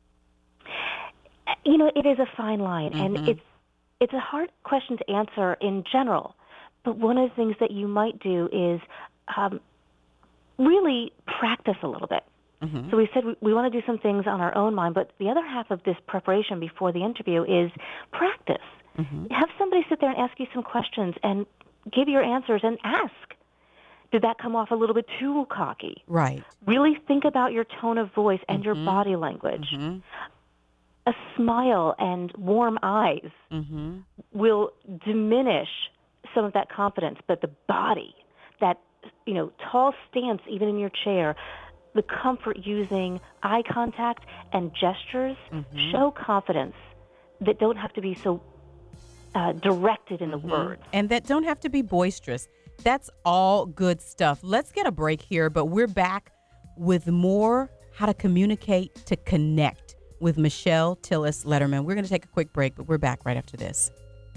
You know, it is a fine line, Mm-hmm. and it's it's a hard question to answer in general. But one of the things that you might do is um, really practice a little bit. Mm-hmm. So we said we, we want to do some things on our own mind, but the other half of this preparation before the interview is practice. Mm-hmm. Have somebody sit there and ask you some questions and give your answers and ask. Did that come off a little bit too cocky? Right. Really think about your tone of voice and Mm-hmm. your body language. Mm-hmm. A smile and warm eyes mm-hmm. will diminish some of that confidence, but the body, that, you know, tall stance even in your chair, the comfort using eye contact and gestures Mm-hmm. show confidence that don't have to be so uh, directed in the Mm-hmm. words. And that don't have to be boisterous. That's all good stuff. Let's get a break here, but we're back with more how to communicate to connect with Michelle Tillis Letterman. We're going to take a quick break, but we're back right after this.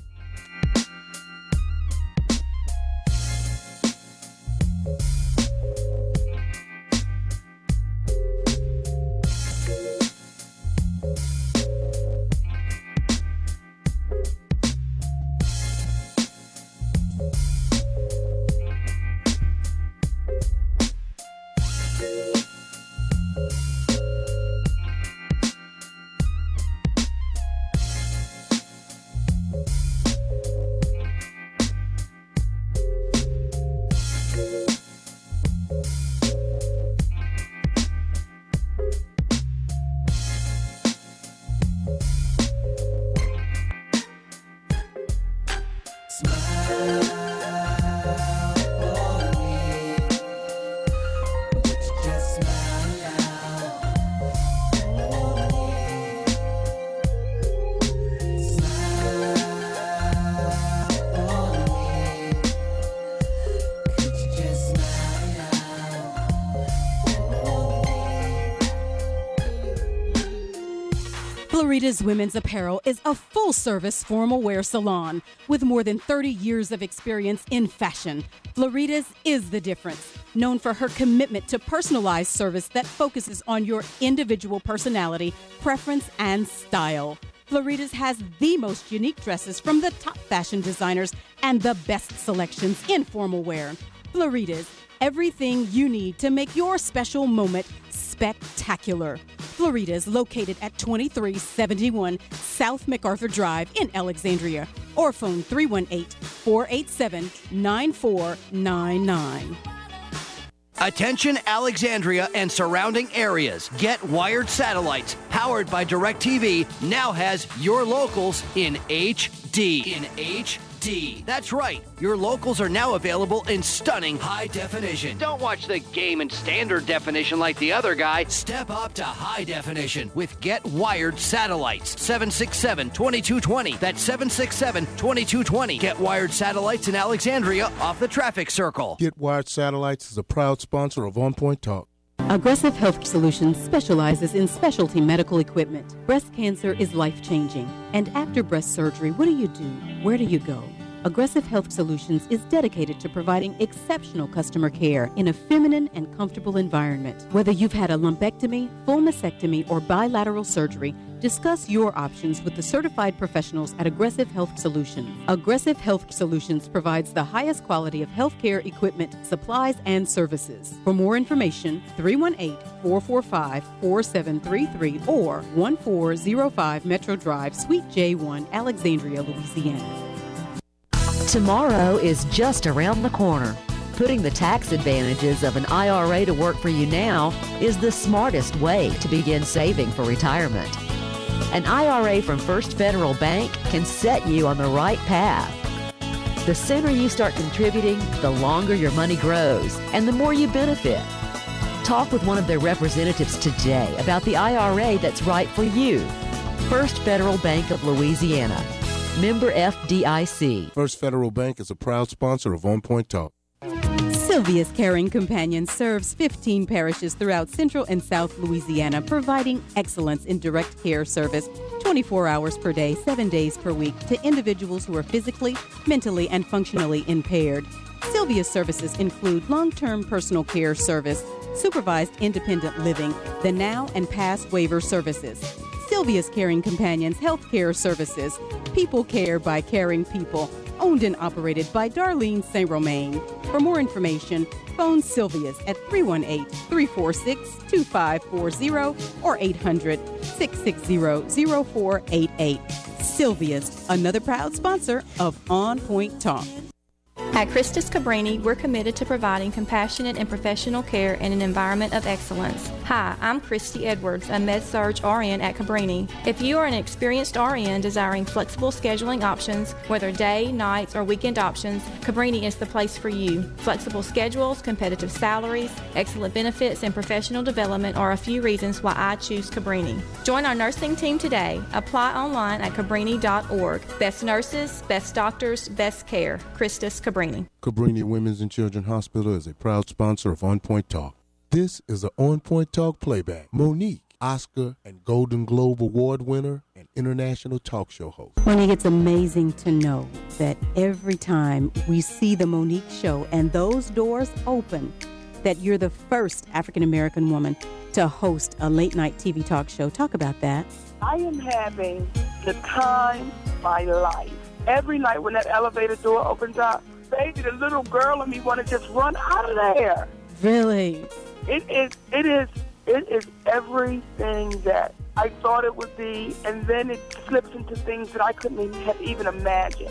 Florida's Women's Apparel is a full-service formal wear salon with more than thirty years of experience in fashion. Florida's is the difference, known for her commitment to personalized service that focuses on your individual personality, preference, and style. Florida's has the most unique dresses from the top fashion designers and the best selections in formal wear. Florida's, everything you need to make your special moment spectacular. Florida's, located at twenty-three seventy-one South MacArthur Drive in Alexandria, or phone three one eight, four eight seven, nine four nine nine. Attention Alexandria and surrounding areas. Get Wired Satellites, powered by DirecTV, now has your locals in H D. In H D. That's right. Your locals are now available in stunning high definition. Don't watch the game in standard definition like the other guy. Step up to high definition with Get Wired Satellites. seven six seven, two two two zero. That's seven six seven, two two two zero. Get Wired Satellites in Alexandria off the traffic circle. Get Wired Satellites is a proud sponsor of On Point Talk. Aggressive Health Solutions specializes in specialty medical equipment. Breast cancer is life-changing. And after breast surgery, what do you do? Where do you go? Aggressive Health Solutions is dedicated to providing exceptional customer care in a feminine and comfortable environment. Whether you've had a lumpectomy, full mastectomy, or bilateral surgery, discuss your options with the certified professionals at Aggressive Health Solutions. Aggressive Health Solutions provides the highest quality of healthcare equipment, supplies, and services. For more information, three one eight, four four five, four seven three three or one four zero five Metro Drive, Suite J one, Alexandria, Louisiana. Tomorrow is just around the corner. Putting the tax advantages of an I R A to work for you now is the smartest way to begin saving for retirement. An I R A from First Federal Bank can set you on the right path. The sooner you start contributing, the longer your money grows and the more you benefit. Talk with one of their representatives today about the I R A that's right for you. First Federal Bank of Louisiana. Member F D I C. First Federal Bank is a proud sponsor of On Point Talk. Sylvia's Caring Companion serves fifteen parishes throughout Central and South Louisiana, providing excellence in direct care service twenty-four hours per day, seven days per week to individuals who are physically, mentally, and functionally impaired. Sylvia's services include long-term personal care service, supervised independent living, the now and past waiver services. Sylvia's Caring Companions Healthcare Services, people care by caring people, owned and operated by Darlene Saint Romain. For more information, phone Sylvia's at three one eight, three four six, two five four zero or eight hundred, six six zero, zero four eight eight. Sylvia's, another proud sponsor of On Point Talk. At Christus Cabrini, we're committed to providing compassionate and professional care in an environment of excellence. Hi, I'm Christy Edwards, a Med-Surg R N at Cabrini. If you are an experienced R N desiring flexible scheduling options, whether day, nights, or weekend options, Cabrini is the place for you. Flexible schedules, competitive salaries, excellent benefits, and professional development are a few reasons why I choose Cabrini. Join our nursing team today. Apply online at cabrini dot org. Best nurses, best doctors, best care. Christus Cabrini. Cabrini Women's and Children's Hospital is a proud sponsor of On Point Talk. This is an On Point Talk playback. Monique, Oscar and Golden Globe Award winner and international talk show host. Monique, it's amazing to know that every time we see the Monique show and those doors open, that you're the first African-American woman to host a late-night T V talk show. Talk about that. I am having the time of my life. Every night when that elevator door opens up, baby, the little girl in me want to just run out of there. Really? It is, it is, it is everything that I thought it would be, and then it slips into things that I couldn't even have even imagined.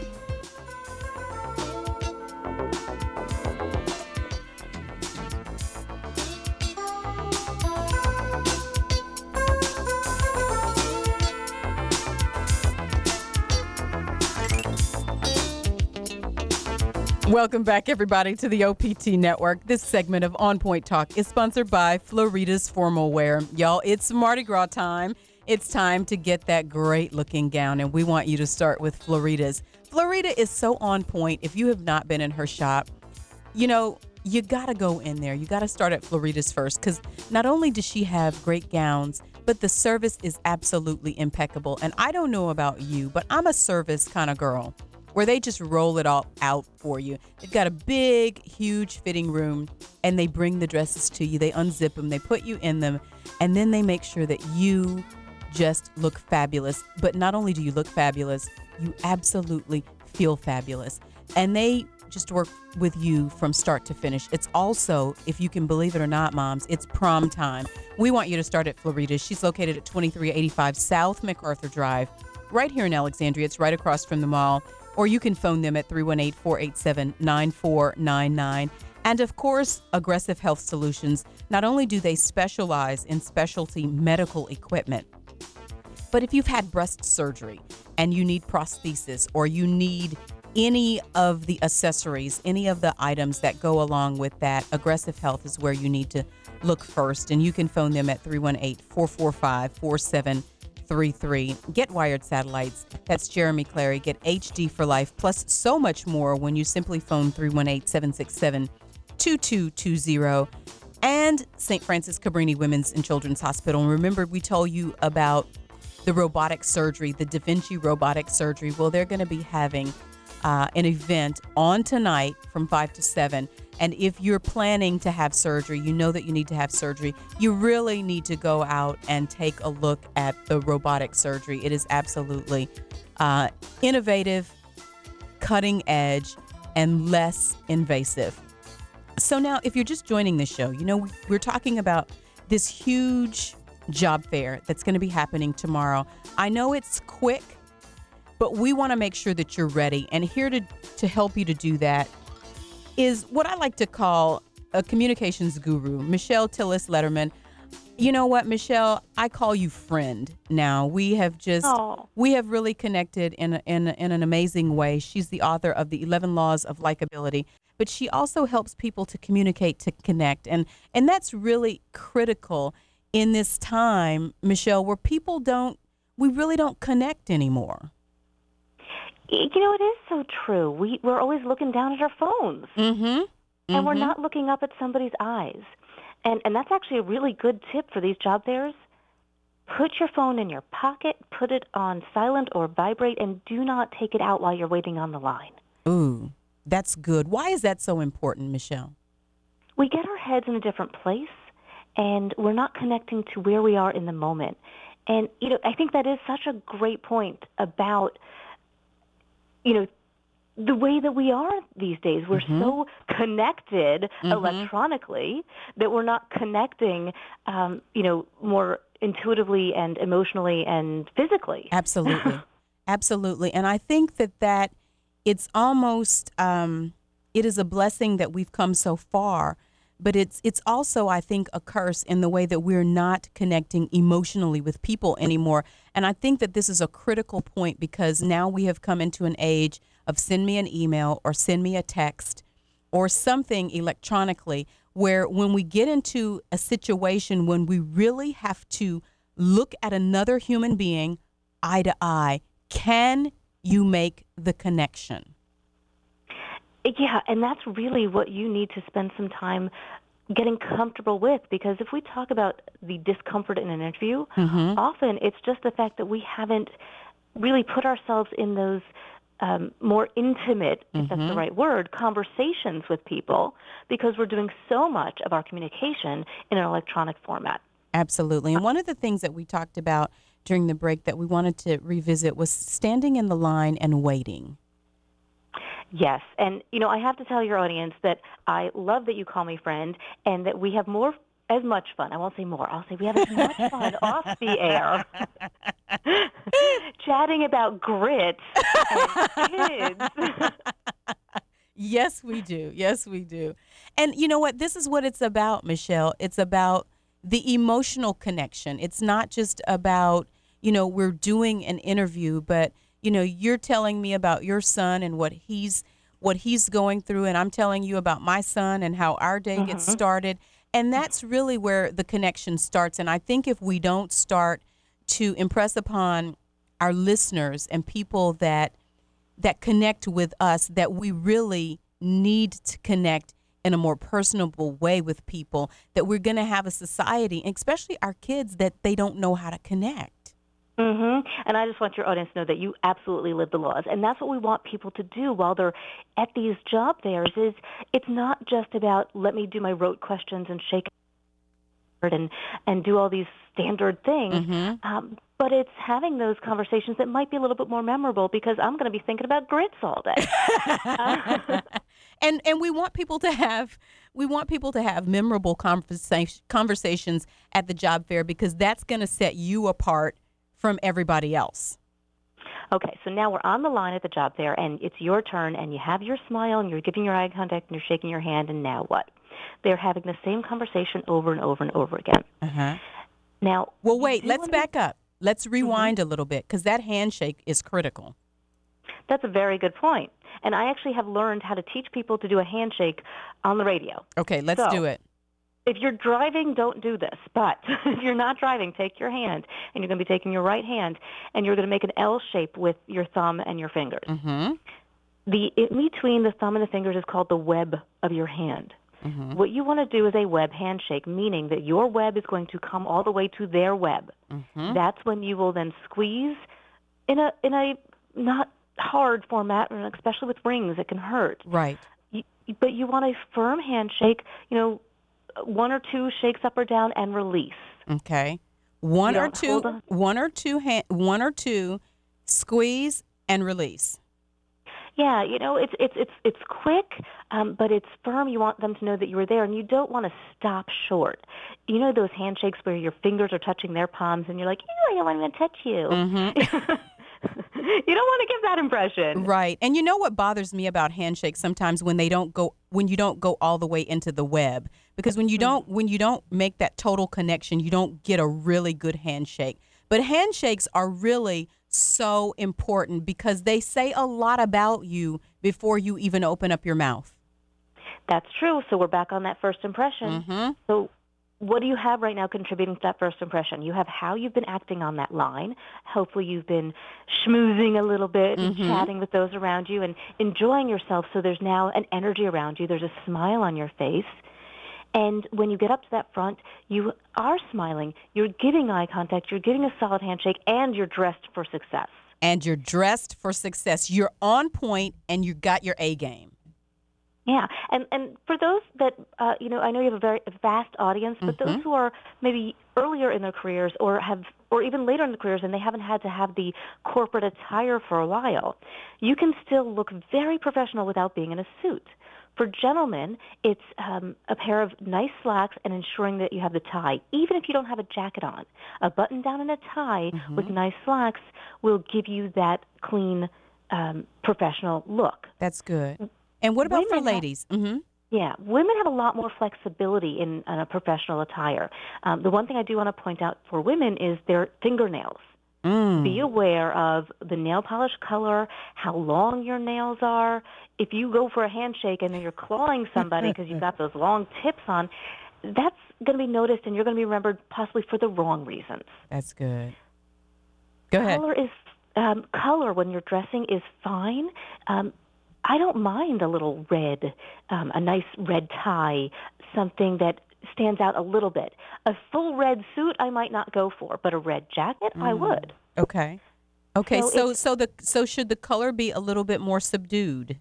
Welcome back, everybody, to the O P T Network. This segment of On Point Talk is sponsored by Florida's Formal Wear. Y'all, it's Mardi Gras time. It's time to get that great-looking gown, and we want you to start with Florida's. Florida is so on point. If you have not been in her shop, you know, you got to go in there. You got to start at Florida's first, because not only does she have great gowns, but the service is absolutely impeccable. And I don't know about you, but I'm a service kind of girl, where they just roll it all out for you. They've got a big, huge fitting room, and they bring the dresses to you. They unzip them, they put you in them, and then they make sure that you just look fabulous. But not only do you look fabulous, you absolutely feel fabulous. And they just work with you from start to finish. It's also, if you can believe it or not, moms, it's prom time. We want you to start at Florida's. She's located at twenty-three eighty-five South MacArthur Drive, right here in Alexandria. It's right across from the mall. Or you can phone them at three one eight, four eight seven, nine four nine nine. And of course, Aggressive Health Solutions. Not only do they specialize in specialty medical equipment, but if you've had breast surgery and you need prosthesis, or you need any of the accessories, any of the items that go along with that, Aggressive Health is where you need to look first. And you can phone them at three one eight, four four five, four seven three three. Get wired satellites. That's Jeremy Clary. Get H D for life, plus so much more when you simply phone three one eight, seven six seven, two two two zero. And Saint Francis Cabrini Women's and Children's Hospital. And remember, we told you about the robotic surgery, the Da Vinci robotic surgery. Well, they're going to be having uh, an event on tonight from five to seven. And if you're planning to have surgery, you know that you need to have surgery, you really need to go out and take a look at the robotic surgery. It is absolutely uh, innovative, cutting edge, and less invasive. So now, if you're just joining the show, you know, we're talking about this huge job fair that's going to be happening tomorrow. I know it's quick, but we want to make sure that you're ready. And here to, to help you to do that is what I like to call a communications guru, Michelle Tillis Letterman. You know what, Michelle? I call you friend now. We have just, oh. we have really connected in, a, in, a, in an amazing way. She's the author of the eleven Laws of Likeability, but she also helps people to communicate, to connect. And, and that's really critical in this time, Michelle, where people don't, we really don't connect anymore. You know, it is so true. We, we're always looking down at our phones. Mm-hmm. Mm-hmm. And we're not looking up at somebody's eyes. And and that's actually a really good tip for these job fairs. Put your phone in your pocket, put it on silent or vibrate, and do not take it out while you're waiting on the line. Ooh, that's good. Why is that so important, Michelle? We get our heads in a different place, and we're not connecting to where we are in the moment. And, you know, I think that is such a great point about, you know, the way that we are these days. We're mm-hmm. so connected mm-hmm. electronically that we're not connecting, um, you know, more intuitively and emotionally and physically. Absolutely. Absolutely. And I think that that it's almost, um, it is a blessing that we've come so far, but it's it's also, I think, a curse in the way that we're not connecting emotionally with people anymore. And I think that this is a critical point, because now we have come into an age of send me an email or send me a text or something electronically, where when we get into a situation when we really have to look at another human being eye to eye, can you make the connection? Yeah, and that's really what you need to spend some time getting comfortable with, because if we talk about the discomfort in an interview, mm-hmm. often it's just the fact that we haven't really put ourselves in those um, more intimate, mm-hmm. if that's the right word, conversations with people, because we're doing so much of our communication in an electronic format. Absolutely. And one of the things that we talked about during the break that we wanted to revisit was standing in the line and waiting. Yes, and, you know, I have to tell your audience that I love that you call me friend, and that we have more, as much fun. I won't say more. I'll say we have as much fun off the air chatting about grits and kids. Yes, we do. Yes, we do. And you know what? This is what it's about, Michelle. It's about the emotional connection. It's not just about, you know, we're doing an interview, but you know, you're telling me about your son and what he's what he's going through, and I'm telling you about my son and how our day mm-hmm. gets started. And that's really where the connection starts. And I think if we don't start to impress upon our listeners and people that that connect with us, that we really need to connect in a more personable way with people, that we're going to have a society, especially our kids, that they don't know how to connect. Mm-hmm. And I just want your audience to know that you absolutely live the laws. And that's what we want people to do while they're at these job fairs. Is it's not just about, let me do my rote questions and shake and and do all these standard things. Mm-hmm. Um, but it's having those conversations that might be a little bit more memorable because I'm going to be thinking about grits all day. uh, and and we want people to have we want people to have memorable conversation, conversations at the job fair because that's going to set you apart from everybody else. Okay, so now we're on the line at the job fair, and it's your turn, and you have your smile, and you're giving your eye contact, and you're shaking your hand, and now what? They're having the same conversation over and over and over again. Uh-huh. Now, well, wait, let's wanna... back up. Let's rewind mm-hmm. a little bit because that handshake is critical. That's a very good point. And I actually have learned how to teach people to do a handshake on the radio. Okay, let's so, do it. If you're driving, don't do this. But if you're not driving, take your hand, and you're going to be taking your right hand, and you're going to make an L shape with your thumb and your fingers. Mm-hmm. The in between the thumb and the fingers is called the web of your hand. Mm-hmm. What you want to do is a web handshake, meaning that your web is going to come all the way to their web. Mm-hmm. That's when you will then squeeze in a in a not hard format, especially with rings, it can hurt. Right. You, but you want a firm handshake, you know, one or two shakes up or down and release. Okay. One You or don't two, hold on. one or two, hand, one or two, squeeze and release. Yeah, you know, it's it's it's it's quick, um, but it's firm. You want them to know that you were there, and you don't want to stop short. You know those handshakes where your fingers are touching their palms, and you're like, "Ew, I don't want to touch you." Mm-hmm. You don't want to give that impression. Right. And you know what bothers me about handshakes sometimes when they don't go when you don't go all the way into the web, because when you don't when you don't make that total connection, you don't get a really good handshake. But handshakes are really so important because they say a lot about you before you even open up your mouth. That's true. So we're back on that first impression. Mm-hmm. So what do you have right now contributing to that first impression? You have how you've been acting on that line. Hopefully you've been schmoozing a little bit and Mm-hmm. chatting with those around you and enjoying yourself. So there's now an energy around you. There's a smile on your face. And when you get up to that front, you are smiling. You're giving eye contact. You're giving a solid handshake, and you're dressed for success. And you're dressed for success. You're on point, and you got your A game. Yeah, and and for those that, uh, you know, I know you have a very vast audience, but Mm-hmm. those who are maybe earlier in their careers or have, or even later in their careers, and they haven't had to have the corporate attire for a while, you can still look very professional without being in a suit. For gentlemen, it's um, a pair of nice slacks and ensuring that you have the tie, even if you don't have a jacket on. A button down and a tie Mm-hmm. with nice slacks will give you that clean, um, professional look. That's good. And what about for Women have- ladies? Mm-hmm. Yeah, women have a lot more flexibility in, in a professional attire. Um, the one thing I do want to point out for women is their fingernails. Mm. Be aware of the nail polish color, how long your nails are. If you go for a handshake and then you're clawing somebody because you've got those long tips on, that's going to be noticed, and you're going to be remembered possibly for the wrong reasons. That's good. Go ahead. Color is um, color when you're dressing is fine. Um, I don't mind a little red, um, a nice red tie, something that stands out a little bit. A full red suit I might not go for, but a red jacket I would. Okay. Okay. So So it's- so the so should the color be a little bit more subdued?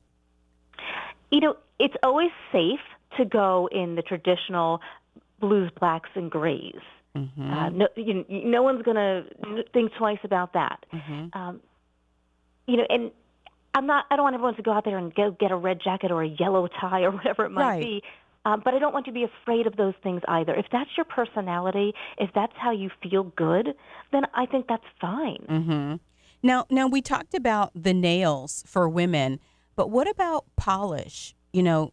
You know, it's always safe to go in the traditional blues, blacks, and grays. Mm-hmm. Uh, no, you, no one's going to think twice about that. Mm-hmm. Um, you know, and I'm not. I don't want everyone to go out there and go get a red jacket or a yellow tie or whatever it might Right. be. Um, but I don't want you to be afraid of those things either. If that's your personality, if that's how you feel good, then I think that's fine. Mm-hmm. Now, now we talked about the nails for women, but what about polish? You know,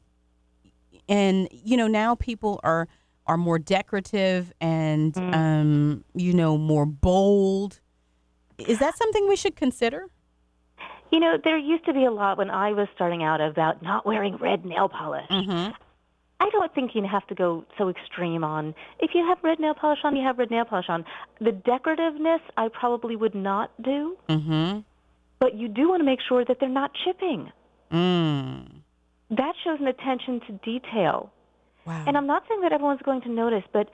and you know now people are are more decorative and Mm. um, you know more bold. Is that something we should consider? You know, there used to be a lot when I was starting out about not wearing red nail polish. Mm-hmm. I don't think you have to go so extreme on, if you have red nail polish on, you have red nail polish on. The decorativeness I probably would not do, Mm-hmm. but you do want to make sure that they're not chipping. Mm. That shows an attention to detail. Wow. And I'm not saying that everyone's going to notice, but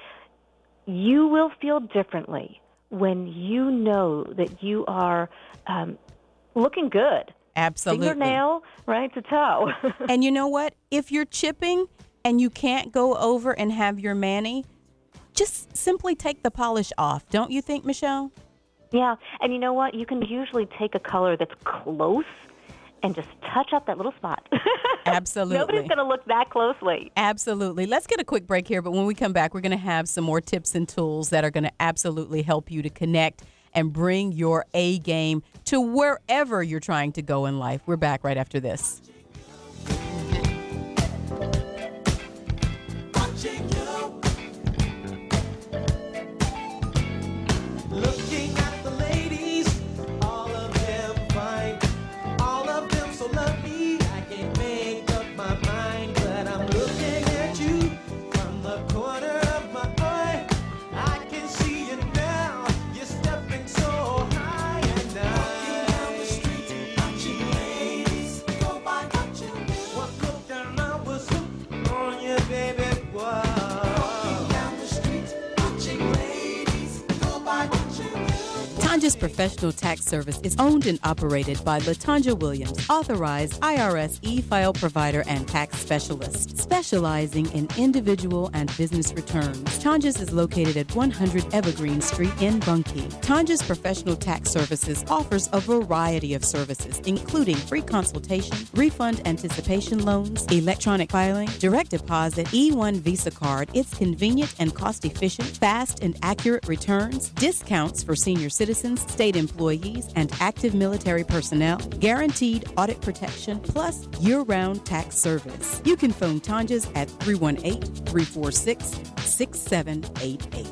you will feel differently when you know that you are um, looking good. Absolutely. Fingernail, right to toe. And you know what? If you're chipping and you can't go over and have your mani, just simply take the polish off. Don't you think, Michelle? Yeah, and you know what? You can usually take a color that's close and just touch up that little spot. Absolutely. Nobody's going to look that closely. Absolutely. Let's get a quick break here, but when we come back, we're going to have some more tips and tools that are going to absolutely help you to connect and bring your A game to wherever you're trying to go in life. We're back right after this. Looking at the ladies, all of them fine, all of them so lovely, I can't make up my mind, but I'm looking at you from the corner of my eye. I can see you now, you're stepping so high, and now walking down the street, watching ladies go by, watching one look down, I was hooked on you, baby. Whoa. Walking down the street, watching ladies go by, watching. Latanja's Professional Tax Service is owned and operated by Latanja Williams, authorized I R S e-file provider and tax specialist, specializing in individual and business returns. Tanja's is located at one hundred Evergreen Street in Bunkie. Tanja's Professional Tax Services offers a variety of services, including free consultation, refund anticipation loans, electronic filing, direct deposit, E one Visa card. It's convenient and cost-efficient, fast and accurate returns, discounts for senior citizens, state employees, and active military personnel, guaranteed audit protection, plus year-round tax service. You can phone Tanja's at three one eight, three four six, six seven eight eight.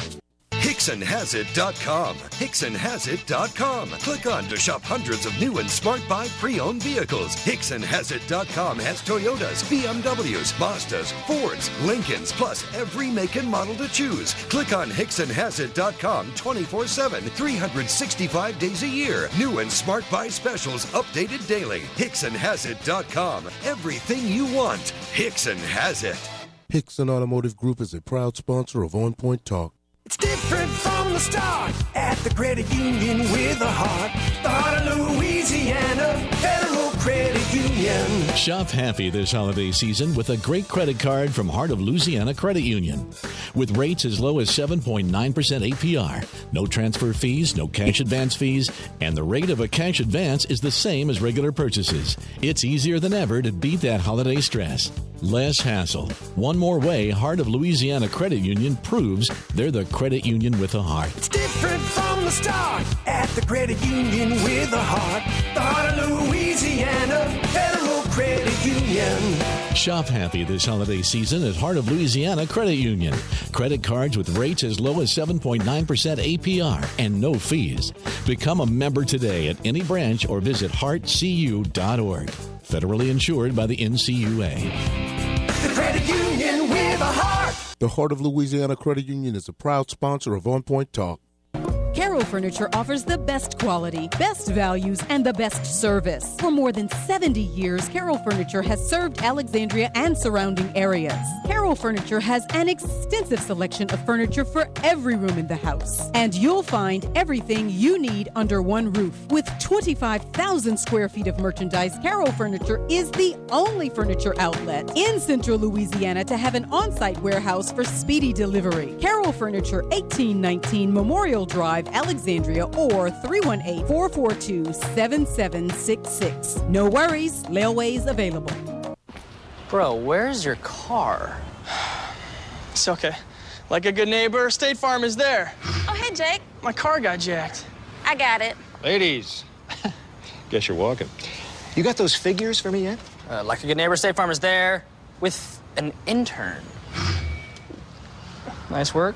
Hickson Has It dot com. Hickson Has It dot com. Click on to shop hundreds of new and smart buy pre-owned vehicles. Hickson Has It dot com has Toyotas, B M Ws, Mazdas, Fords, Lincolns, plus every make and model to choose. Click on Hickson Has It dot com twenty-four seven, three hundred sixty-five days a year. New and smart buy specials updated daily. Hickson Has It dot com. Everything you want. Hickson has it. Hickson Automotive Group is a proud sponsor of On Point Talk. It's different from the start at the credit union with a heart. The heart of Louisiana, Federal Credit Union. Shop happy this holiday season with a great credit card from Heart of Louisiana Credit Union. With rates as low as seven point nine percent A P R, no transfer fees, no cash advance fees, and the rate of a cash advance is the same as regular purchases. It's easier than ever to beat that holiday stress. Less hassle. One more way Heart of Louisiana Credit Union proves they're the credit union with a heart. It's different from the start at the credit union with a heart. The heart of Louisiana, Federal Credit Union. Shop happy this holiday season at Heart of Louisiana Credit Union. Credit cards with rates as low as seven point nine percent A P R and no fees. Become a member today at any branch or visit heart c u dot org. Federally insured by the N C U A. The credit union with a heart. The Heart of Louisiana Credit Union is a proud sponsor of On Point Talk. Carroll Furniture offers the best quality, best values, and the best service. For more than seventy years, Carroll Furniture has served Alexandria and surrounding areas. Carroll Furniture has an extensive selection of furniture for every room in the house. And you'll find everything you need under one roof. With twenty-five thousand square feet of merchandise, Carroll Furniture is the only furniture outlet in Central Louisiana to have an on-site warehouse for speedy delivery. Carroll Furniture, eighteen nineteen Memorial Drive, Alexandria, or three one eight, four four two, seven seven six six. No worries, layaway's available. Bro, where's your car? It's okay. Like a good neighbor, State Farm is there. Oh, hey, Jake. My car got jacked. I got it. Ladies, guess you're walking. You got those figures for me yet? Uh, like a good neighbor, State Farm is there with an intern. Nice work.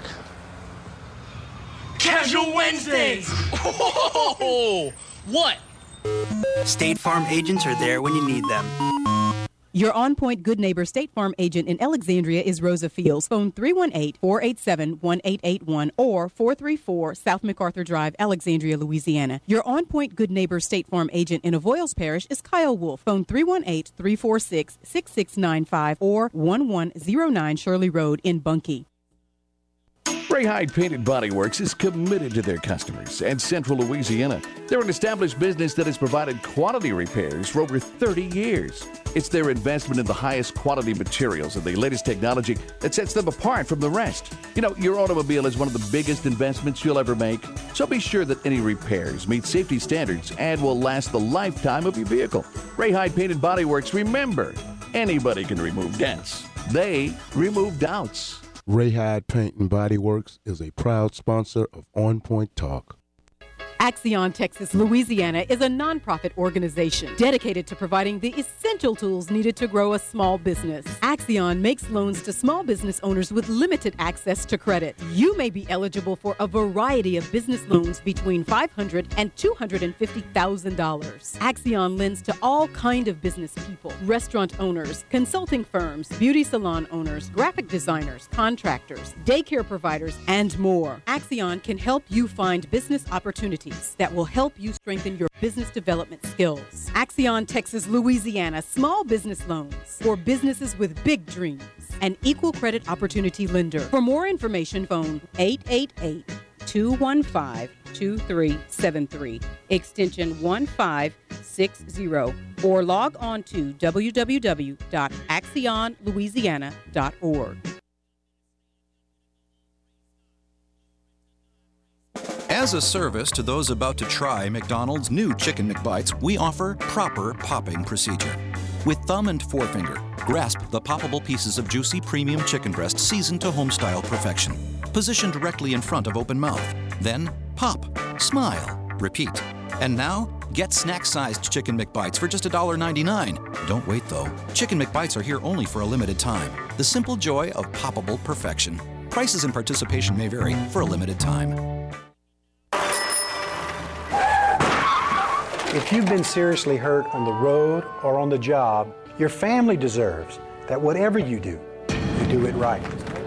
Casual Wednesdays. Oh, what? State Farm agents are there when you need them. Your on-point Good Neighbor State Farm agent in Alexandria is Rosa Fields. Phone three one eight, four eight seven, one eight eight one or four three four South MacArthur Drive, Alexandria, Louisiana. Your on-point Good Neighbor State Farm agent in Avoyles Parish is Kyle Wolf. Phone three one eight, three four six, six six nine five or one one zero nine Shirley Road in Bunkie. Ray Hyde Paint and Body Works is committed to their customers and Central Louisiana. They're an established business that has provided quality repairs for over thirty years. It's their investment in the highest quality materials and the latest technology that sets them apart from the rest. You know, your automobile is one of the biggest investments you'll ever make, so be sure that any repairs meet safety standards and will last the lifetime of your vehicle. Ray Hyde Paint and Body Works, remember, anybody can remove dents. They remove doubts. Ray Hyde Paint and Body Works is a proud sponsor of On Point Talk. Axion Texas Louisiana is a nonprofit organization dedicated to providing the essential tools needed to grow a small business. Axion makes loans to small business owners with limited access to credit. You may be eligible for a variety of business loans between five hundred thousand dollars and two hundred fifty thousand dollars. Axion lends to all kind of business people: restaurant owners, consulting firms, beauty salon owners, graphic designers, contractors, daycare providers, and more. Axion can help you find business opportunities that will help you strengthen your business development skills. Axion Texas Louisiana Small Business Loans for businesses with big dreams. An equal credit opportunity lender. For more information, phone eight eight eight, two one five, two three seven three, extension one five six zero, or log on to w w w dot axion louisiana dot org. As a service to those about to try McDonald's new Chicken McBites, we offer proper popping procedure. With thumb and forefinger, grasp the poppable pieces of juicy premium chicken breast seasoned to home-style perfection. Position directly in front of open mouth. Then pop, smile, repeat. And now, get snack-sized Chicken McBites for just one dollar ninety-nine. Don't wait, though. Chicken McBites are here only for a limited time. The simple joy of poppable perfection. Prices and participation may vary for a limited time. If you've been seriously hurt on the road or on the job, your family deserves that whatever you do, you do it right.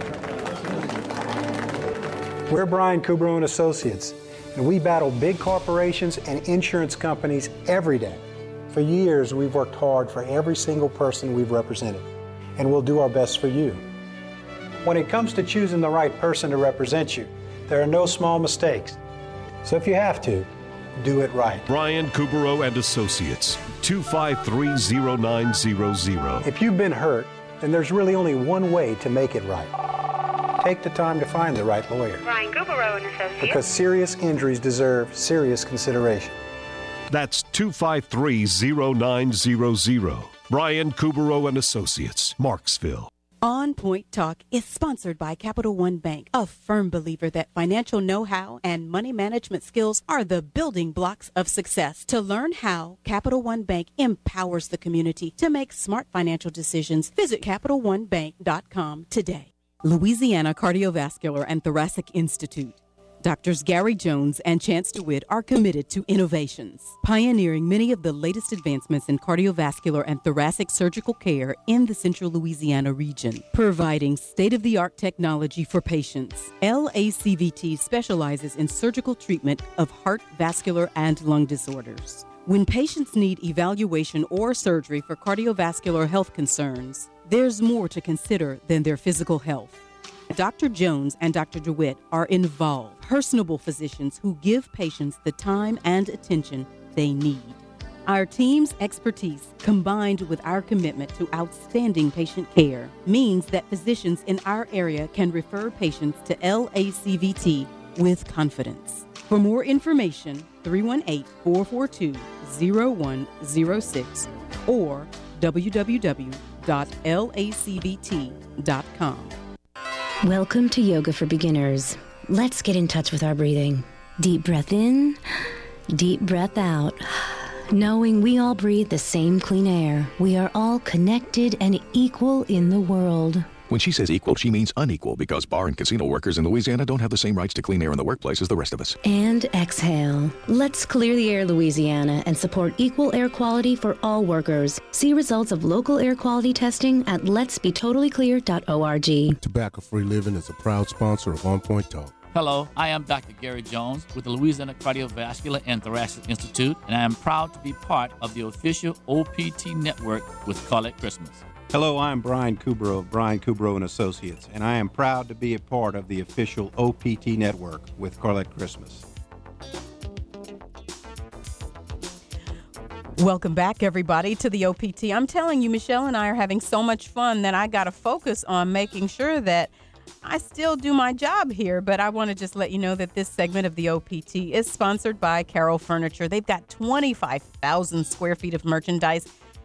We're Brian Kubrow and Associates, and we battle big corporations and insurance companies every day. For years, we've worked hard for every single person we've represented, and we'll do our best for you. When it comes to choosing the right person to represent you, there are no small mistakes. So if you have to, do it right. Brian Kubrow and Associates, two five three, zero nine zero zero. If you've been hurt, then there's really only one way to make it right. Take the time to find the right lawyer. Brian Kubrow and Associates. Because serious injuries deserve serious consideration. That's two five three, zero nine zero zero. Brian Kubrow and Associates, Marksville. On Point Talk is sponsored by Capital One Bank, a firm believer that financial know-how and money management skills are the building blocks of success. To learn how Capital One Bank empowers the community to make smart financial decisions, visit capital one bank dot com today. Louisiana Cardiovascular and Thoracic Institute. Doctors Gary Jones and Chance DeWitt are committed to innovations, pioneering many of the latest advancements in cardiovascular and thoracic surgical care in the central Louisiana region, providing state-of-the-art technology for patients. L A C V T specializes in surgical treatment of heart, vascular, and lung disorders. When patients need evaluation or surgery for cardiovascular health concerns, there's more to consider than their physical health. Doctor Jones and Doctor DeWitt are involved, personable physicians who give patients the time and attention they need. Our team's expertise, combined with our commitment to outstanding patient care, means that physicians in our area can refer patients to L A C V T with confidence. For more information, three one eight, four four two, zero one zero six or w w w dot l a c v t dot com. Welcome to Yoga for Beginners. Let's get in touch with our breathing. Deep breath in, deep breath out. Knowing we all breathe the same clean air, we are all connected and equal in the world. When she says equal, she means unequal, because bar and casino workers in Louisiana don't have the same rights to clean air in the workplace as the rest of us. And exhale. Let's clear the air, Louisiana, and support equal air quality for all workers. See results of local air quality testing at lets be totally clear dot org. Tobacco-free living is a proud sponsor of On Point Talk. Hello, I am Doctor Gary Jones with the Louisiana Cardiovascular and Thoracic Institute, and I am proud to be part of the official O P T network with Call It Christmas. Hello, I'm Brian Kubro of Brian Kubro and Associates, and I am proud to be a part of the official O P T network with Carlette Christmas. Welcome back, everybody, to the O P T. I'm telling you, Michelle and I are having so much fun that I got to focus on making sure that I still do my job here. But I want to just let you know that this segment of the O P T is sponsored by Carroll Furniture. They've got twenty-five thousand square feet of merchandise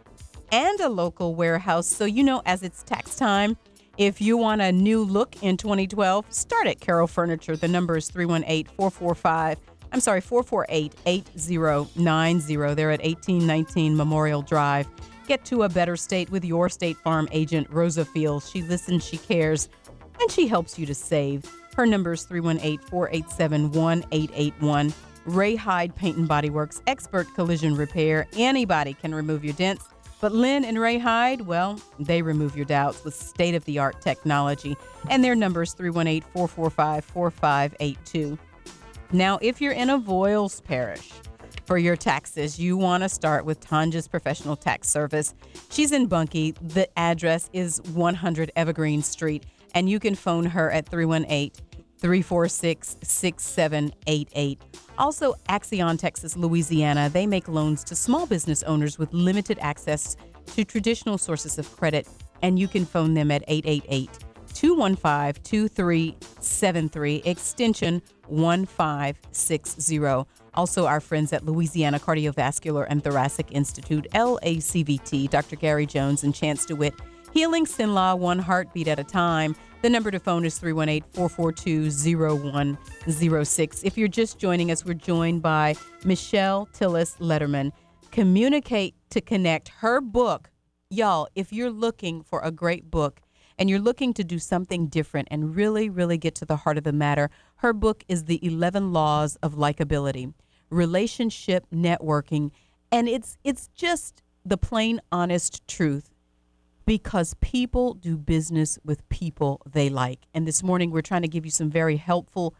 and a local warehouse. So, you know, as it's tax time, if you want a new look in twenty twelve, start at Carroll Furniture. The number is three one eight, four four five, I'm sorry, four four eight, eight zero nine zero. They're at eighteen nineteen Memorial Drive. Get to a better state with your State Farm agent, Rosa Fields. She listens, she cares, and she helps you to save. Her number is three one eight, four eight seven, one eight eight one. Ray Hyde Paint and Body Works, expert collision repair. Anybody can remove your dents. But Lynn and Ray Hyde, well, they remove your doubts with state-of-the-art technology. And their number is three one eight, four four five, four five eight two. Now, if you're in a Voiles parish for your taxes, you want to start with Tanja's Professional Tax Service. She's in Bunkie. The address is one hundred Evergreen Street, and you can phone her at three one eight, three four six, six seven eight eight. Also, Axion, Texas, Louisiana, they make loans to small business owners with limited access to traditional sources of credit, and you can phone them at eight eight eight, two one five, two three seven three, extension one five six zero. Also, our friends at Louisiana Cardiovascular and Thoracic Institute, L A C V T, Doctor Gary Jones and Chance DeWitt, healing Sinlaw one heartbeat at a time. The number to phone is three one eight, four four two, zero one zero six. If you're just joining us, we're joined by Michelle Tillis Letterman. Communicate to Connect. Her book, y'all, if you're looking for a great book and you're looking to do something different and really, really get to the heart of the matter, her book is The eleven Laws of Likability, Relationship Networking. And it's it's just the plain, honest truth, because people do business with people they like. And this morning, we're trying to give you some very helpful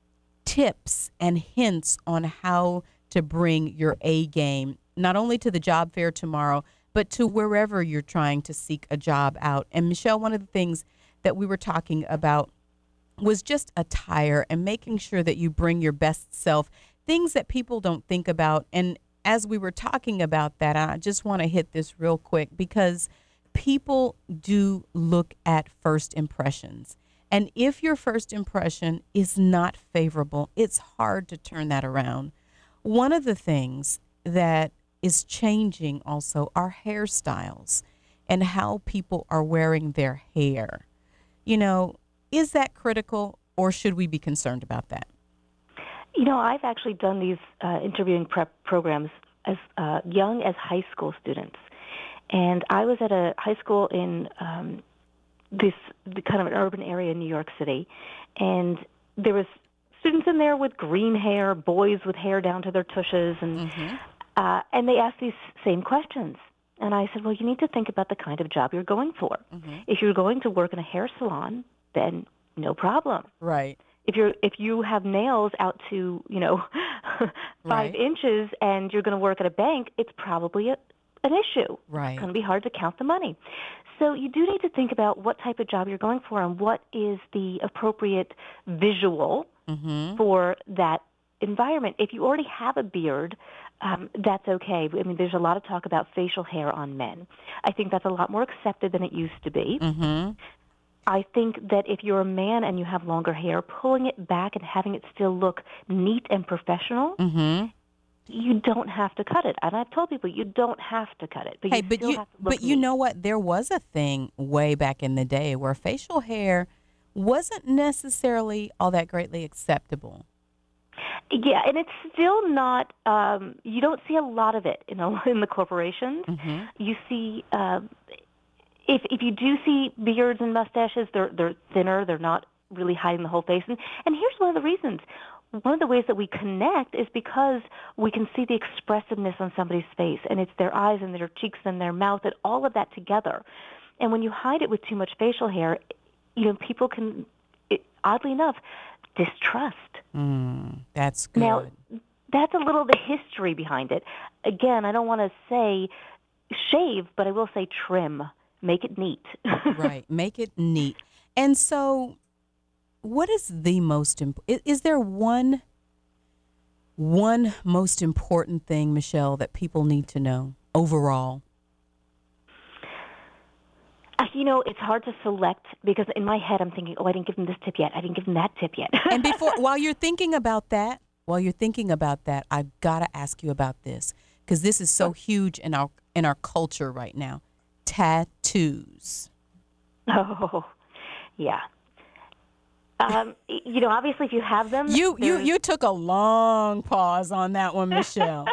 tips and hints on how to bring your A game, not only to the job fair tomorrow, but to wherever you're trying to seek a job out. And Michelle, one of the things that we were talking about was just attire and making sure that you bring your best self, things that people don't think about. And as we were talking about that, I just want to hit this real quick because people do look at first impressions. And if your first impression is not favorable, it's hard to turn that around. One of the things that is changing also are hairstyles and how people are wearing their hair. You know, is that critical, or should we be concerned about that? You know, I've actually done these uh, interviewing prep programs as uh, young as high school students. And I was at a high school in um, this the kind of an urban area in New York City, and there was students in there with green hair, boys with hair down to their tushes, and mm-hmm. uh, and they asked these same questions. And I said, well, you need to think about the kind of job you're going for. Mm-hmm. If you're going to work in a hair salon, then no problem. Right. If you're if you have nails out to you know five right. inches and you're going to work at a bank, it's probably a an issue. Right. It's going to be hard to count the money. So you do need to think about what type of job you're going for and what is the appropriate visual mm-hmm. for that environment. If you already have a beard, um, that's okay. I mean, there's a lot of talk about facial hair on men. I think that's a lot more accepted than it used to be. Mm-hmm. I think that if you're a man and you have longer hair, pulling it back and having it still look neat and professional, mm-hmm. you don't have to cut it. And I've told people you don't have to cut it. But hey, you but still you, have to look but you neat. know what? There was a thing way back in the day where facial hair wasn't necessarily all that greatly acceptable. Yeah, and it's still not. Um, you don't see a lot of it in a, in the corporations. Mm-hmm. You see, uh, if if you do see beards and mustaches, they're they're thinner. They're not really hiding the whole face. And, and here's one of the reasons. One of the ways that we connect is because we can see the expressiveness on somebody's face, and it's their eyes and their cheeks and their mouth and all of that together. And when you hide it with too much facial hair, you know, people can, it, oddly enough, distrust. Mm, that's good. Now, that's a little the history behind it. Again, I don't want to say shave, but I will say trim. make it neat. Right. Make it neat. And so what is the most important, is there one, one most important thing, Michelle, that people need to know overall? Uh, you know, it's hard to select because in my head I'm thinking, oh, I didn't give them this tip yet. I didn't give them that tip yet. And before, while you're thinking about that, while you're thinking about that, I've got to ask you about this because this is so huge in our in our culture right now. Tattoos. Oh, yeah. Um, you know, obviously, if you have them, you you you took a long pause on that one, Michelle.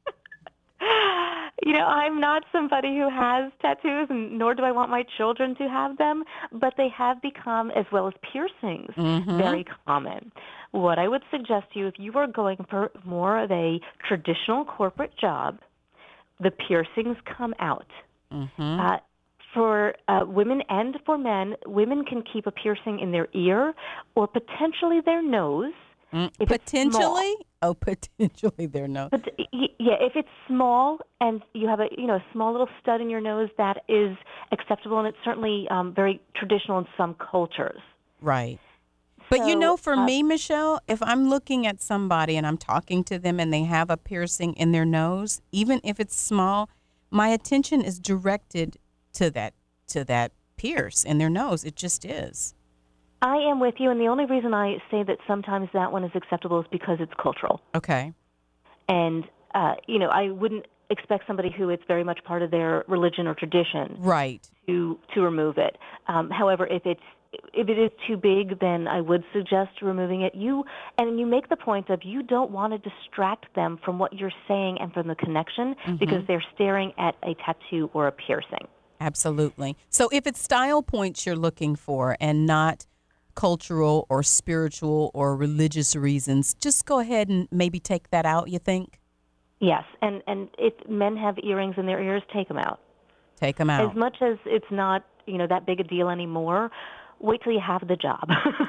You know, I'm not somebody who has tattoos, and nor do I want my children to have them, but they have become, as well as piercings, Mhm. very common. What I would suggest to you, if you are going for more of a traditional corporate job, the piercings come out. Mm-hmm. Uh, for uh, women and for men, women can keep a piercing in their ear or potentially their nose. Mm, if it's small. potentially? Oh, potentially their nose. But y- yeah, if it's small and you have a you know a small little stud in your nose, that is acceptable, and it's certainly um, very traditional in some cultures. Right. But you So, know, for uh, me, Michelle, if I'm looking at somebody and I'm talking to them and they have a piercing in their nose, even if it's small, my attention is directed to that to that pierce in their nose. It just is. I am with you, and the only reason I say that sometimes that one is acceptable is because it's cultural. Okay. And, uh, you know, I wouldn't expect somebody who it's very much part of their religion or tradition Right. to to remove it. Um, however, if it's if it is too big, then I would suggest removing it. You and you make the point of you don't want to distract them from what you're saying and from the connection Mhm. because they're staring at a tattoo or a piercing. Absolutely. So if it's style points you're looking for and not cultural or spiritual or religious reasons, just go ahead and maybe take that out, you think? Yes, and and if men have earrings in their ears, take them out. Take them out. As much as it's not, you know, that big a deal anymore, wait till you have the job.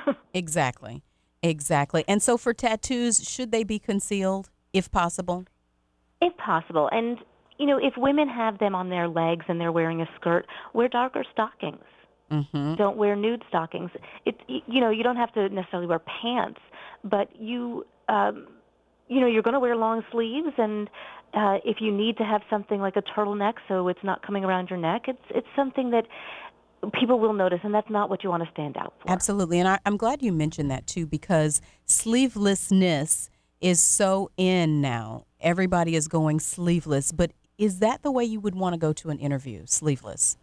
Exactly. Exactly. And so for tattoos, should they be concealed if possible? If possible. And, you know, if women have them on their legs and they're wearing a skirt, wear darker stockings. Mm-hmm. Don't wear nude stockings. It, you know, you don't have to necessarily wear pants, but you, um, you know, you're going to wear long sleeves, and uh, if you need to have something like a turtleneck so it's not coming around your neck, it's it's something that people will notice, and that's not what you want to stand out for. Absolutely. And I, I'm glad you mentioned that, too, because sleevelessness is so in now. Everybody is going sleeveless. But is that the way you would want to go to an interview, sleeveless?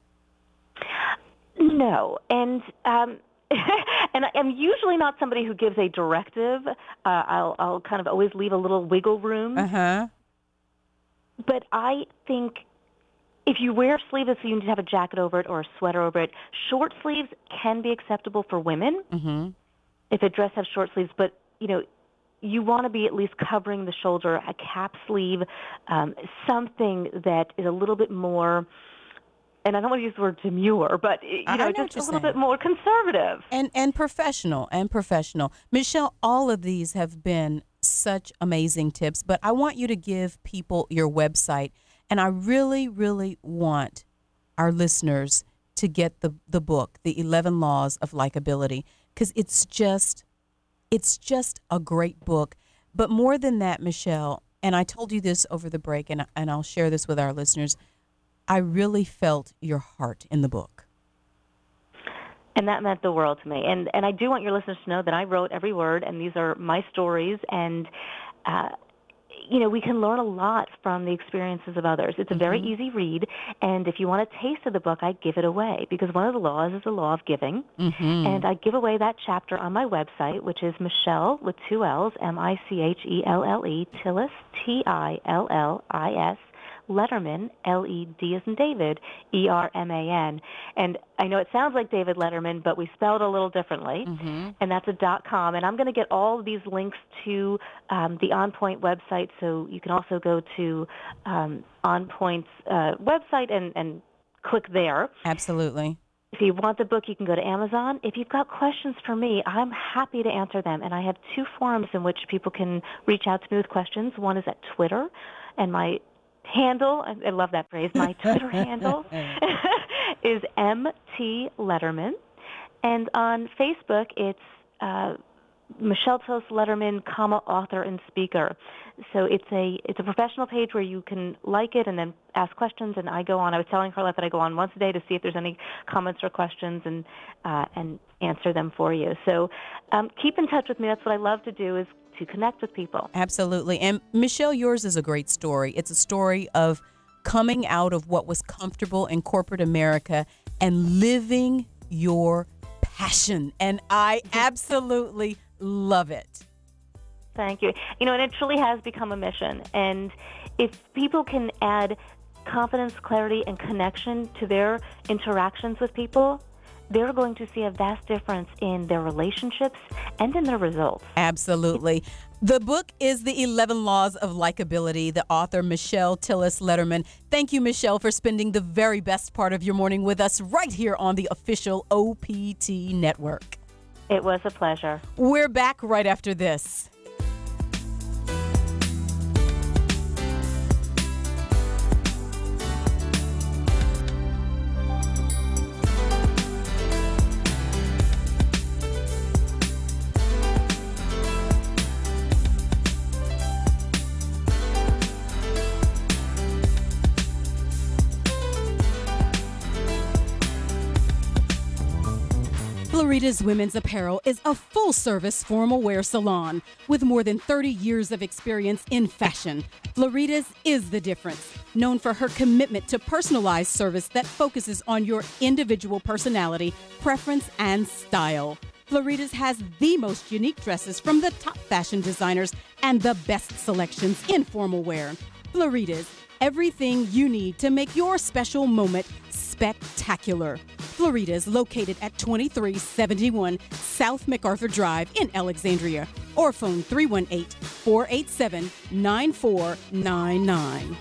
No, and um, and I'm usually not somebody who gives a directive. Uh, I'll I'll kind of always leave a little wiggle room. Uh-huh. But I think if you wear sleeveless, you need to have a jacket over it or a sweater over it. Short sleeves can be acceptable for women Mm-hmm. if a dress has short sleeves, but you know. You want to be at least covering the shoulder, a cap sleeve, um, something that is a little bit more, and I don't want to use the word demure, but you I- I know, know just what a you're little saying. bit more conservative. And and professional and professional. Michelle, all of these have been such amazing tips, but I want you to give people your website, and I really, really want our listeners to get the, the book, The eleven Laws of Likability, because it's just, it's just a great book. But more than that, Michelle, and I told you this over the break, and, and I'll share this with our listeners, I really felt your heart in the book. And that meant the world to me. And and I do want your listeners to know that I wrote every word, and these are my stories. And, uh, you know, we can learn a lot from the experiences of others. It's a very Mhm. easy read. And if you want a taste of the book, I give it away because one of the laws is the law of giving. Mm-hmm. And I give away that chapter on my website, which is Michelle with two L's, M I C H E L L E, Tillis, T I L L I S, Letterman, L E D as in David, E R M A N. And I know it sounds like David Letterman, but we spelled it a little differently. Mm-hmm. And that's a dot com. And I'm going to get all of these links to um, the On Point website, so you can also go to um, On Point's uh, website and, and click there. Absolutely. If you want the book, you can go to Amazon. If you've got questions for me, I'm happy to answer them. And I have two forums in which people can reach out to me with questions. One is at Twitter, and my handle, I I love that phrase, my Twitter handle is is M T Letterman. And on Facebook, it's uh, Michelle Toast Letterman, comma, author and speaker. So it's a it's a professional page where you can like it and then ask questions. And I go on. I was telling Carlette that I go on once a day to see if there's any comments or questions and uh, and answer them for you. So um, keep in touch with me. That's what I love to do, is to connect with people. Absolutely. And Michelle, yours is a great story. It's a story of coming out of what was comfortable in corporate America and living your passion. And I absolutely love it. Thank you. You know, and it truly has become a mission. And if people can add confidence, clarity, and connection to their interactions with people, they're going to see a vast difference in their relationships and in their results. Absolutely. The book is The eleven Laws of Likeability. The author, Michelle Tillis Letterman. Thank you, Michelle, for spending the very best part of your morning with us right here on the official O P T Network. It was a pleasure. We're back right after this. Florida's Women's Apparel is a full-service formal wear salon with more than thirty years of experience in fashion. Florida's is the difference, known for her commitment to personalized service that focuses on your individual personality, preference, and style. Florida's has the most unique dresses from the top fashion designers and the best selections in formal wear. Florida's, everything you need to make your special moment spectacular. Florida's, located at twenty-three seventy-one South MacArthur Drive in Alexandria, or phone three one eight, four eight seven, nine four nine nine.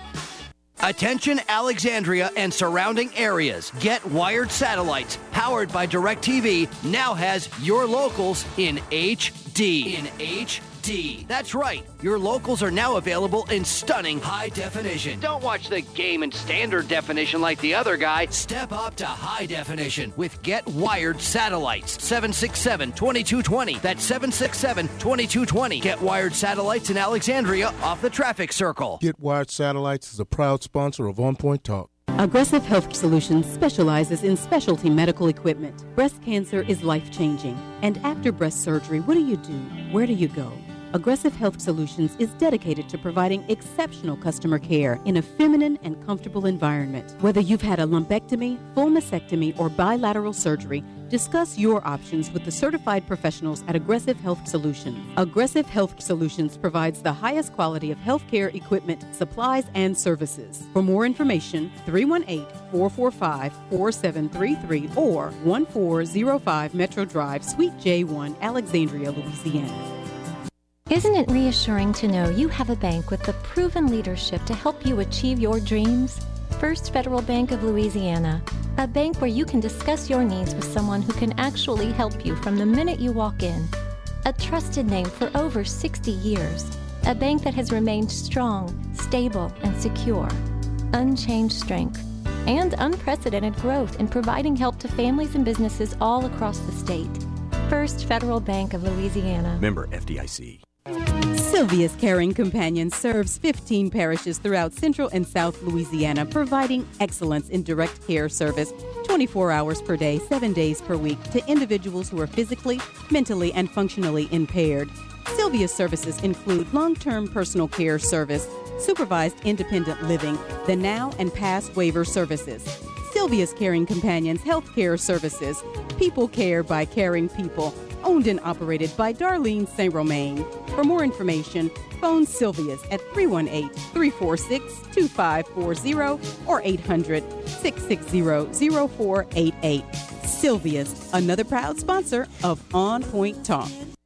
Attention Alexandria and surrounding areas. Get Wired Satellites, powered by DirecTV, now has your locals in H D. In H D. That's right. Your locals are now available in stunning high definition. Don't watch the game in standard definition like the other guy. Step up to high definition with Get Wired Satellites. seven six seven, two two two zero. That's seven six seven, two two two zero. Get Wired Satellites in Alexandria off the traffic circle. Get Wired Satellites is a proud sponsor of On Point Talk. Aggressive Health Solutions specializes in specialty medical equipment. Breast cancer is life-changing. And after breast surgery, what do you do? Where do you go? Aggressive Health Solutions is dedicated to providing exceptional customer care in a feminine and comfortable environment. Whether you've had a lumpectomy, full mastectomy, or bilateral surgery, discuss your options with the certified professionals at Aggressive Health Solutions. Aggressive Health Solutions provides the highest quality of healthcare equipment, supplies, and services. For more information, three one eight, four four five, four seven three three or one four zero five Metro Drive, Suite J one, Alexandria, Louisiana. Isn't it reassuring to know you have a bank with the proven leadership to help you achieve your dreams? First Federal Bank of Louisiana, a bank where you can discuss your needs with someone who can actually help you from the minute you walk in. A trusted name for over sixty years, a bank that has remained strong, stable, and secure. Unchanged strength and unprecedented growth in providing help to families and businesses all across the state. First Federal Bank of Louisiana. Member F D I C. Sylvia's Caring Companion serves fifteen parishes throughout Central and South Louisiana, providing excellence in direct care service twenty-four hours per day, seven days per week to individuals who are physically, mentally, and functionally impaired. Sylvia's services include long-term personal care service, supervised independent living, the now and past waiver services. Sylvia's Caring Companions Healthcare Services, people care by caring people, owned and operated by Darlene Saint Romain. For more information, phone Sylvia's at three one eight, three four six, two five four zero or eight hundred, six six zero, zero four eight eight. Sylvia's, another proud sponsor of On Point Talk.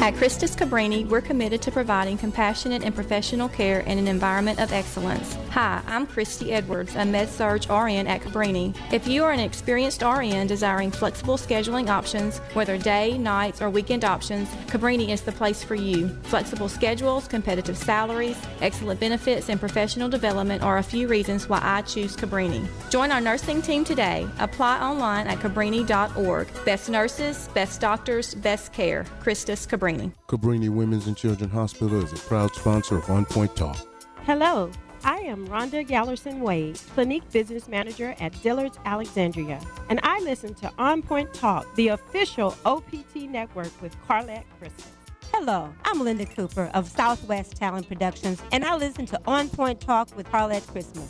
At Christus Cabrini, we're committed to providing compassionate and professional care in an environment of excellence. Hi, I'm Christy Edwards, a Med-Surg R N at Cabrini. If you are an experienced R N desiring flexible scheduling options, whether day, nights, or weekend options, Cabrini is the place for you. Flexible schedules, competitive salaries, excellent benefits, and professional development are a few reasons why I choose Cabrini. Join our nursing team today. Apply online at cabrini dot org. Best nurses, best doctors, best care. Christus Cabrini. Cabrini Women's and Children's Hospital is a proud sponsor of On Point Talk. Hello, I am Rhonda Gallerson Wade, Clinique Business Manager at Dillard's Alexandria, and I listen to On Point Talk, the official O P T network with Carlette Christmas. Hello, I'm Linda Cooper of Southwest Talent Productions, and I listen to On Point Talk with Carlette Christmas.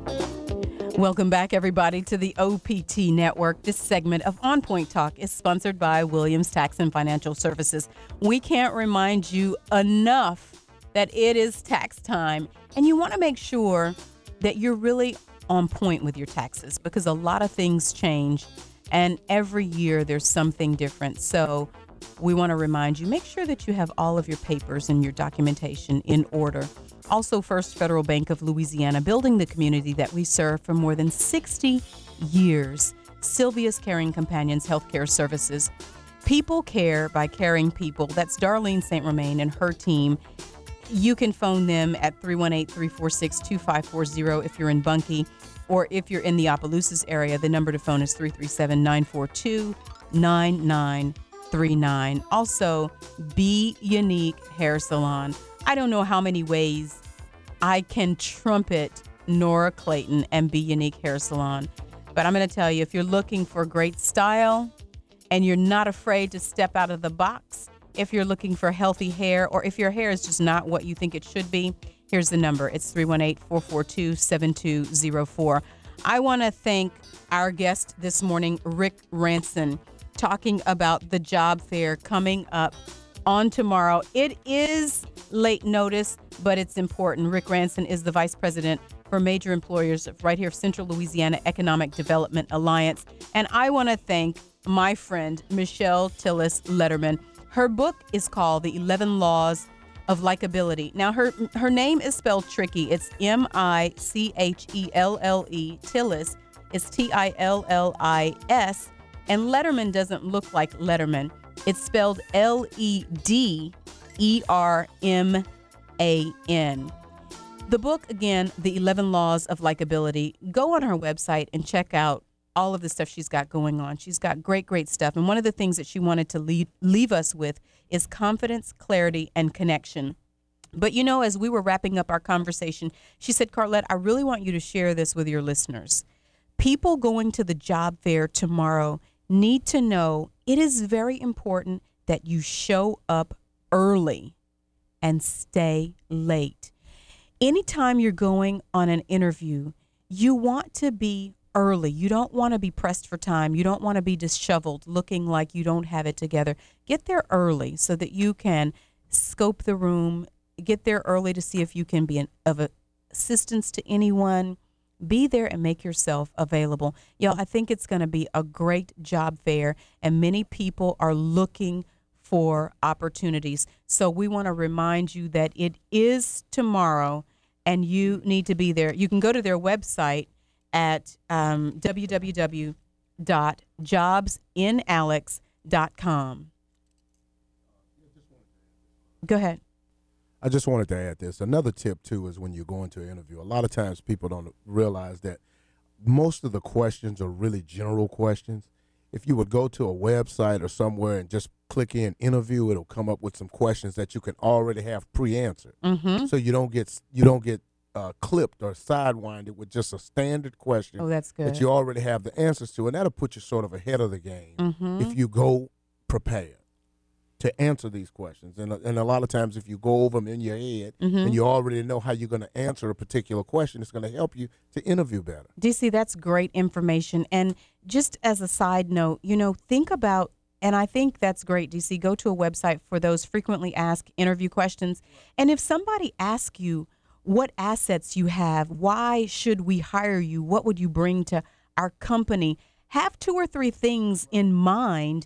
Welcome back, everybody, to the O P T Network. This segment of On Point Talk is sponsored by Williams Tax and Financial Services. We can't remind you enough that it is tax time, and you want to make sure that you're really on point with your taxes because a lot of things change, and every year there's something different. So we want to remind you, make sure that you have all of your papers and your documentation in order. Also, First Federal Bank of Louisiana, building the community that we serve for more than sixty years. Sylvia's Caring Companions Healthcare Services. People care by caring people. That's Darlene Saint Romain and her team. You can phone them at three one eight, three four six, two five four zero if you're in Bunkie, or if you're in the Opelousas area, the number to phone is three three seven, nine four two, nine nine three nine. Also, Be Unique Hair Salon. I don't know how many ways I can trumpet Nora Clayton and Be Unique Hair Salon, but I'm going to tell you, if you're looking for great style and you're not afraid to step out of the box, if you're looking for healthy hair, or if your hair is just not what you think it should be, here's the number. It's three one eight, four four two, seven two zero four. I want to thank our guest this morning, Rick Ranson, talking about the job fair coming up on tomorrow. It is late notice, but it's important. Rick Ranson is the vice president for major employers right here, Central Louisiana Economic Development Alliance. And I want to thank my friend, Michelle Tillis Letterman. Her book is called The eleven Laws of Likability. Now, her her name is spelled tricky. It's M I C H E L L E, Tillis. It's T I L L I S. And Letterman doesn't look like Letterman. It's spelled L E D E R M A N. The book, again, The eleven Laws of Likability. Go on her website and check out all of the stuff she's got going on. She's got great, great stuff. And one of the things that she wanted to leave, leave us with is confidence, clarity, and connection. But, you know, as we were wrapping up our conversation, she said, Carlette, I really want you to share this with your listeners. People going to the job fair tomorrow need to know it is very important that you show up early and stay late. Anytime you're going on an interview, you want to be early. You don't want to be pressed for time. You don't want to be disheveled, looking like you don't have it together. Get there early so that you can scope the room. Get there early to see if you can be an, of assistance to anyone. Be there and make yourself available. Y'all, I think it's going to be a great job fair, and many people are looking for opportunities. So we want to remind you that it is tomorrow, and you need to be there. You can go to their website at um, w w w dot jobs in alex dot com. Go ahead. I just wanted to add this. Another tip, too, is when you go into an interview, a lot of times people don't realize that most of the questions are really general questions. If you would go to a website or somewhere and just click in interview, it'll come up with some questions that you can already have pre-answered. Mm-hmm. So you don't get you don't get uh, clipped or sidewinded with just a standard question. Oh, that's good. That you already have the answers to, and that'll put you sort of ahead of the game mm-hmm. if you go prepared to answer these questions. And, and a lot of times if you go over them in your head mm-hmm. and you already know how you're going to answer a particular question, it's going to help you to interview better. D C, that's great information. And just as a side note, you know, think about, and I think that's great, D C, go to a website for those frequently asked interview questions. And if somebody asks you what assets you have, why should we hire you, what would you bring to our company, have two or three things in mind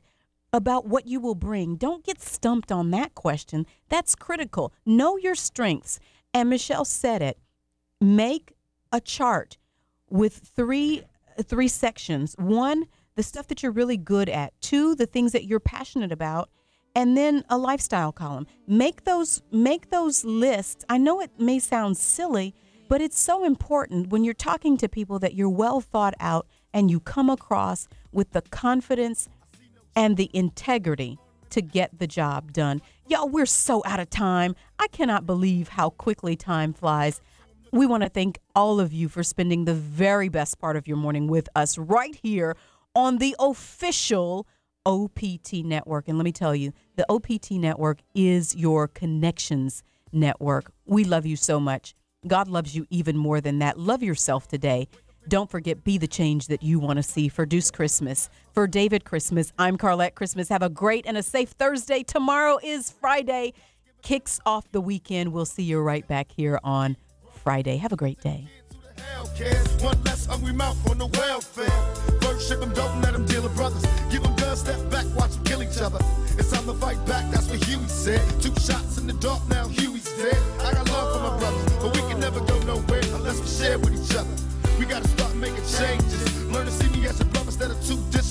about what you will bring. Don't get stumped on that question. That's critical. Know your strengths. And Michelle said it. Make a chart with three three sections. One, the stuff that you're really good at. Two, the things that you're passionate about. And then a lifestyle column. Make those make those lists. I know it may sound silly, but it's so important when you're talking to people that you're well thought out and you come across with the confidence and the integrity to get the job done. Y'all, we're so out of time. I cannot believe how quickly time flies. We want to thank all of you for spending the very best part of your morning with us right here on the official O P T Network. And let me tell you, the O P T Network is your connections network. We love you so much. God loves you even more than that. Love yourself today. Don't forget, be the change that you want to see for Deuce Christmas. For David Christmas, I'm Carlette Christmas. Have a great and a safe Thursday. Tomorrow is Friday. Kicks off the weekend. We'll see you right back here on Friday. Have a great day. One less hungry mouth on the welfare. First ship them, don't let them deal with brothers. Give them guns, step back, watch them kill each other. It's time to fight back, that's what Huey said. Two shots in the dark, now Huey's dead. I got love for my brothers, but we can never go nowhere unless we share with each other. We gotta start making changes. Learn to see me as a brother instead of two dishes.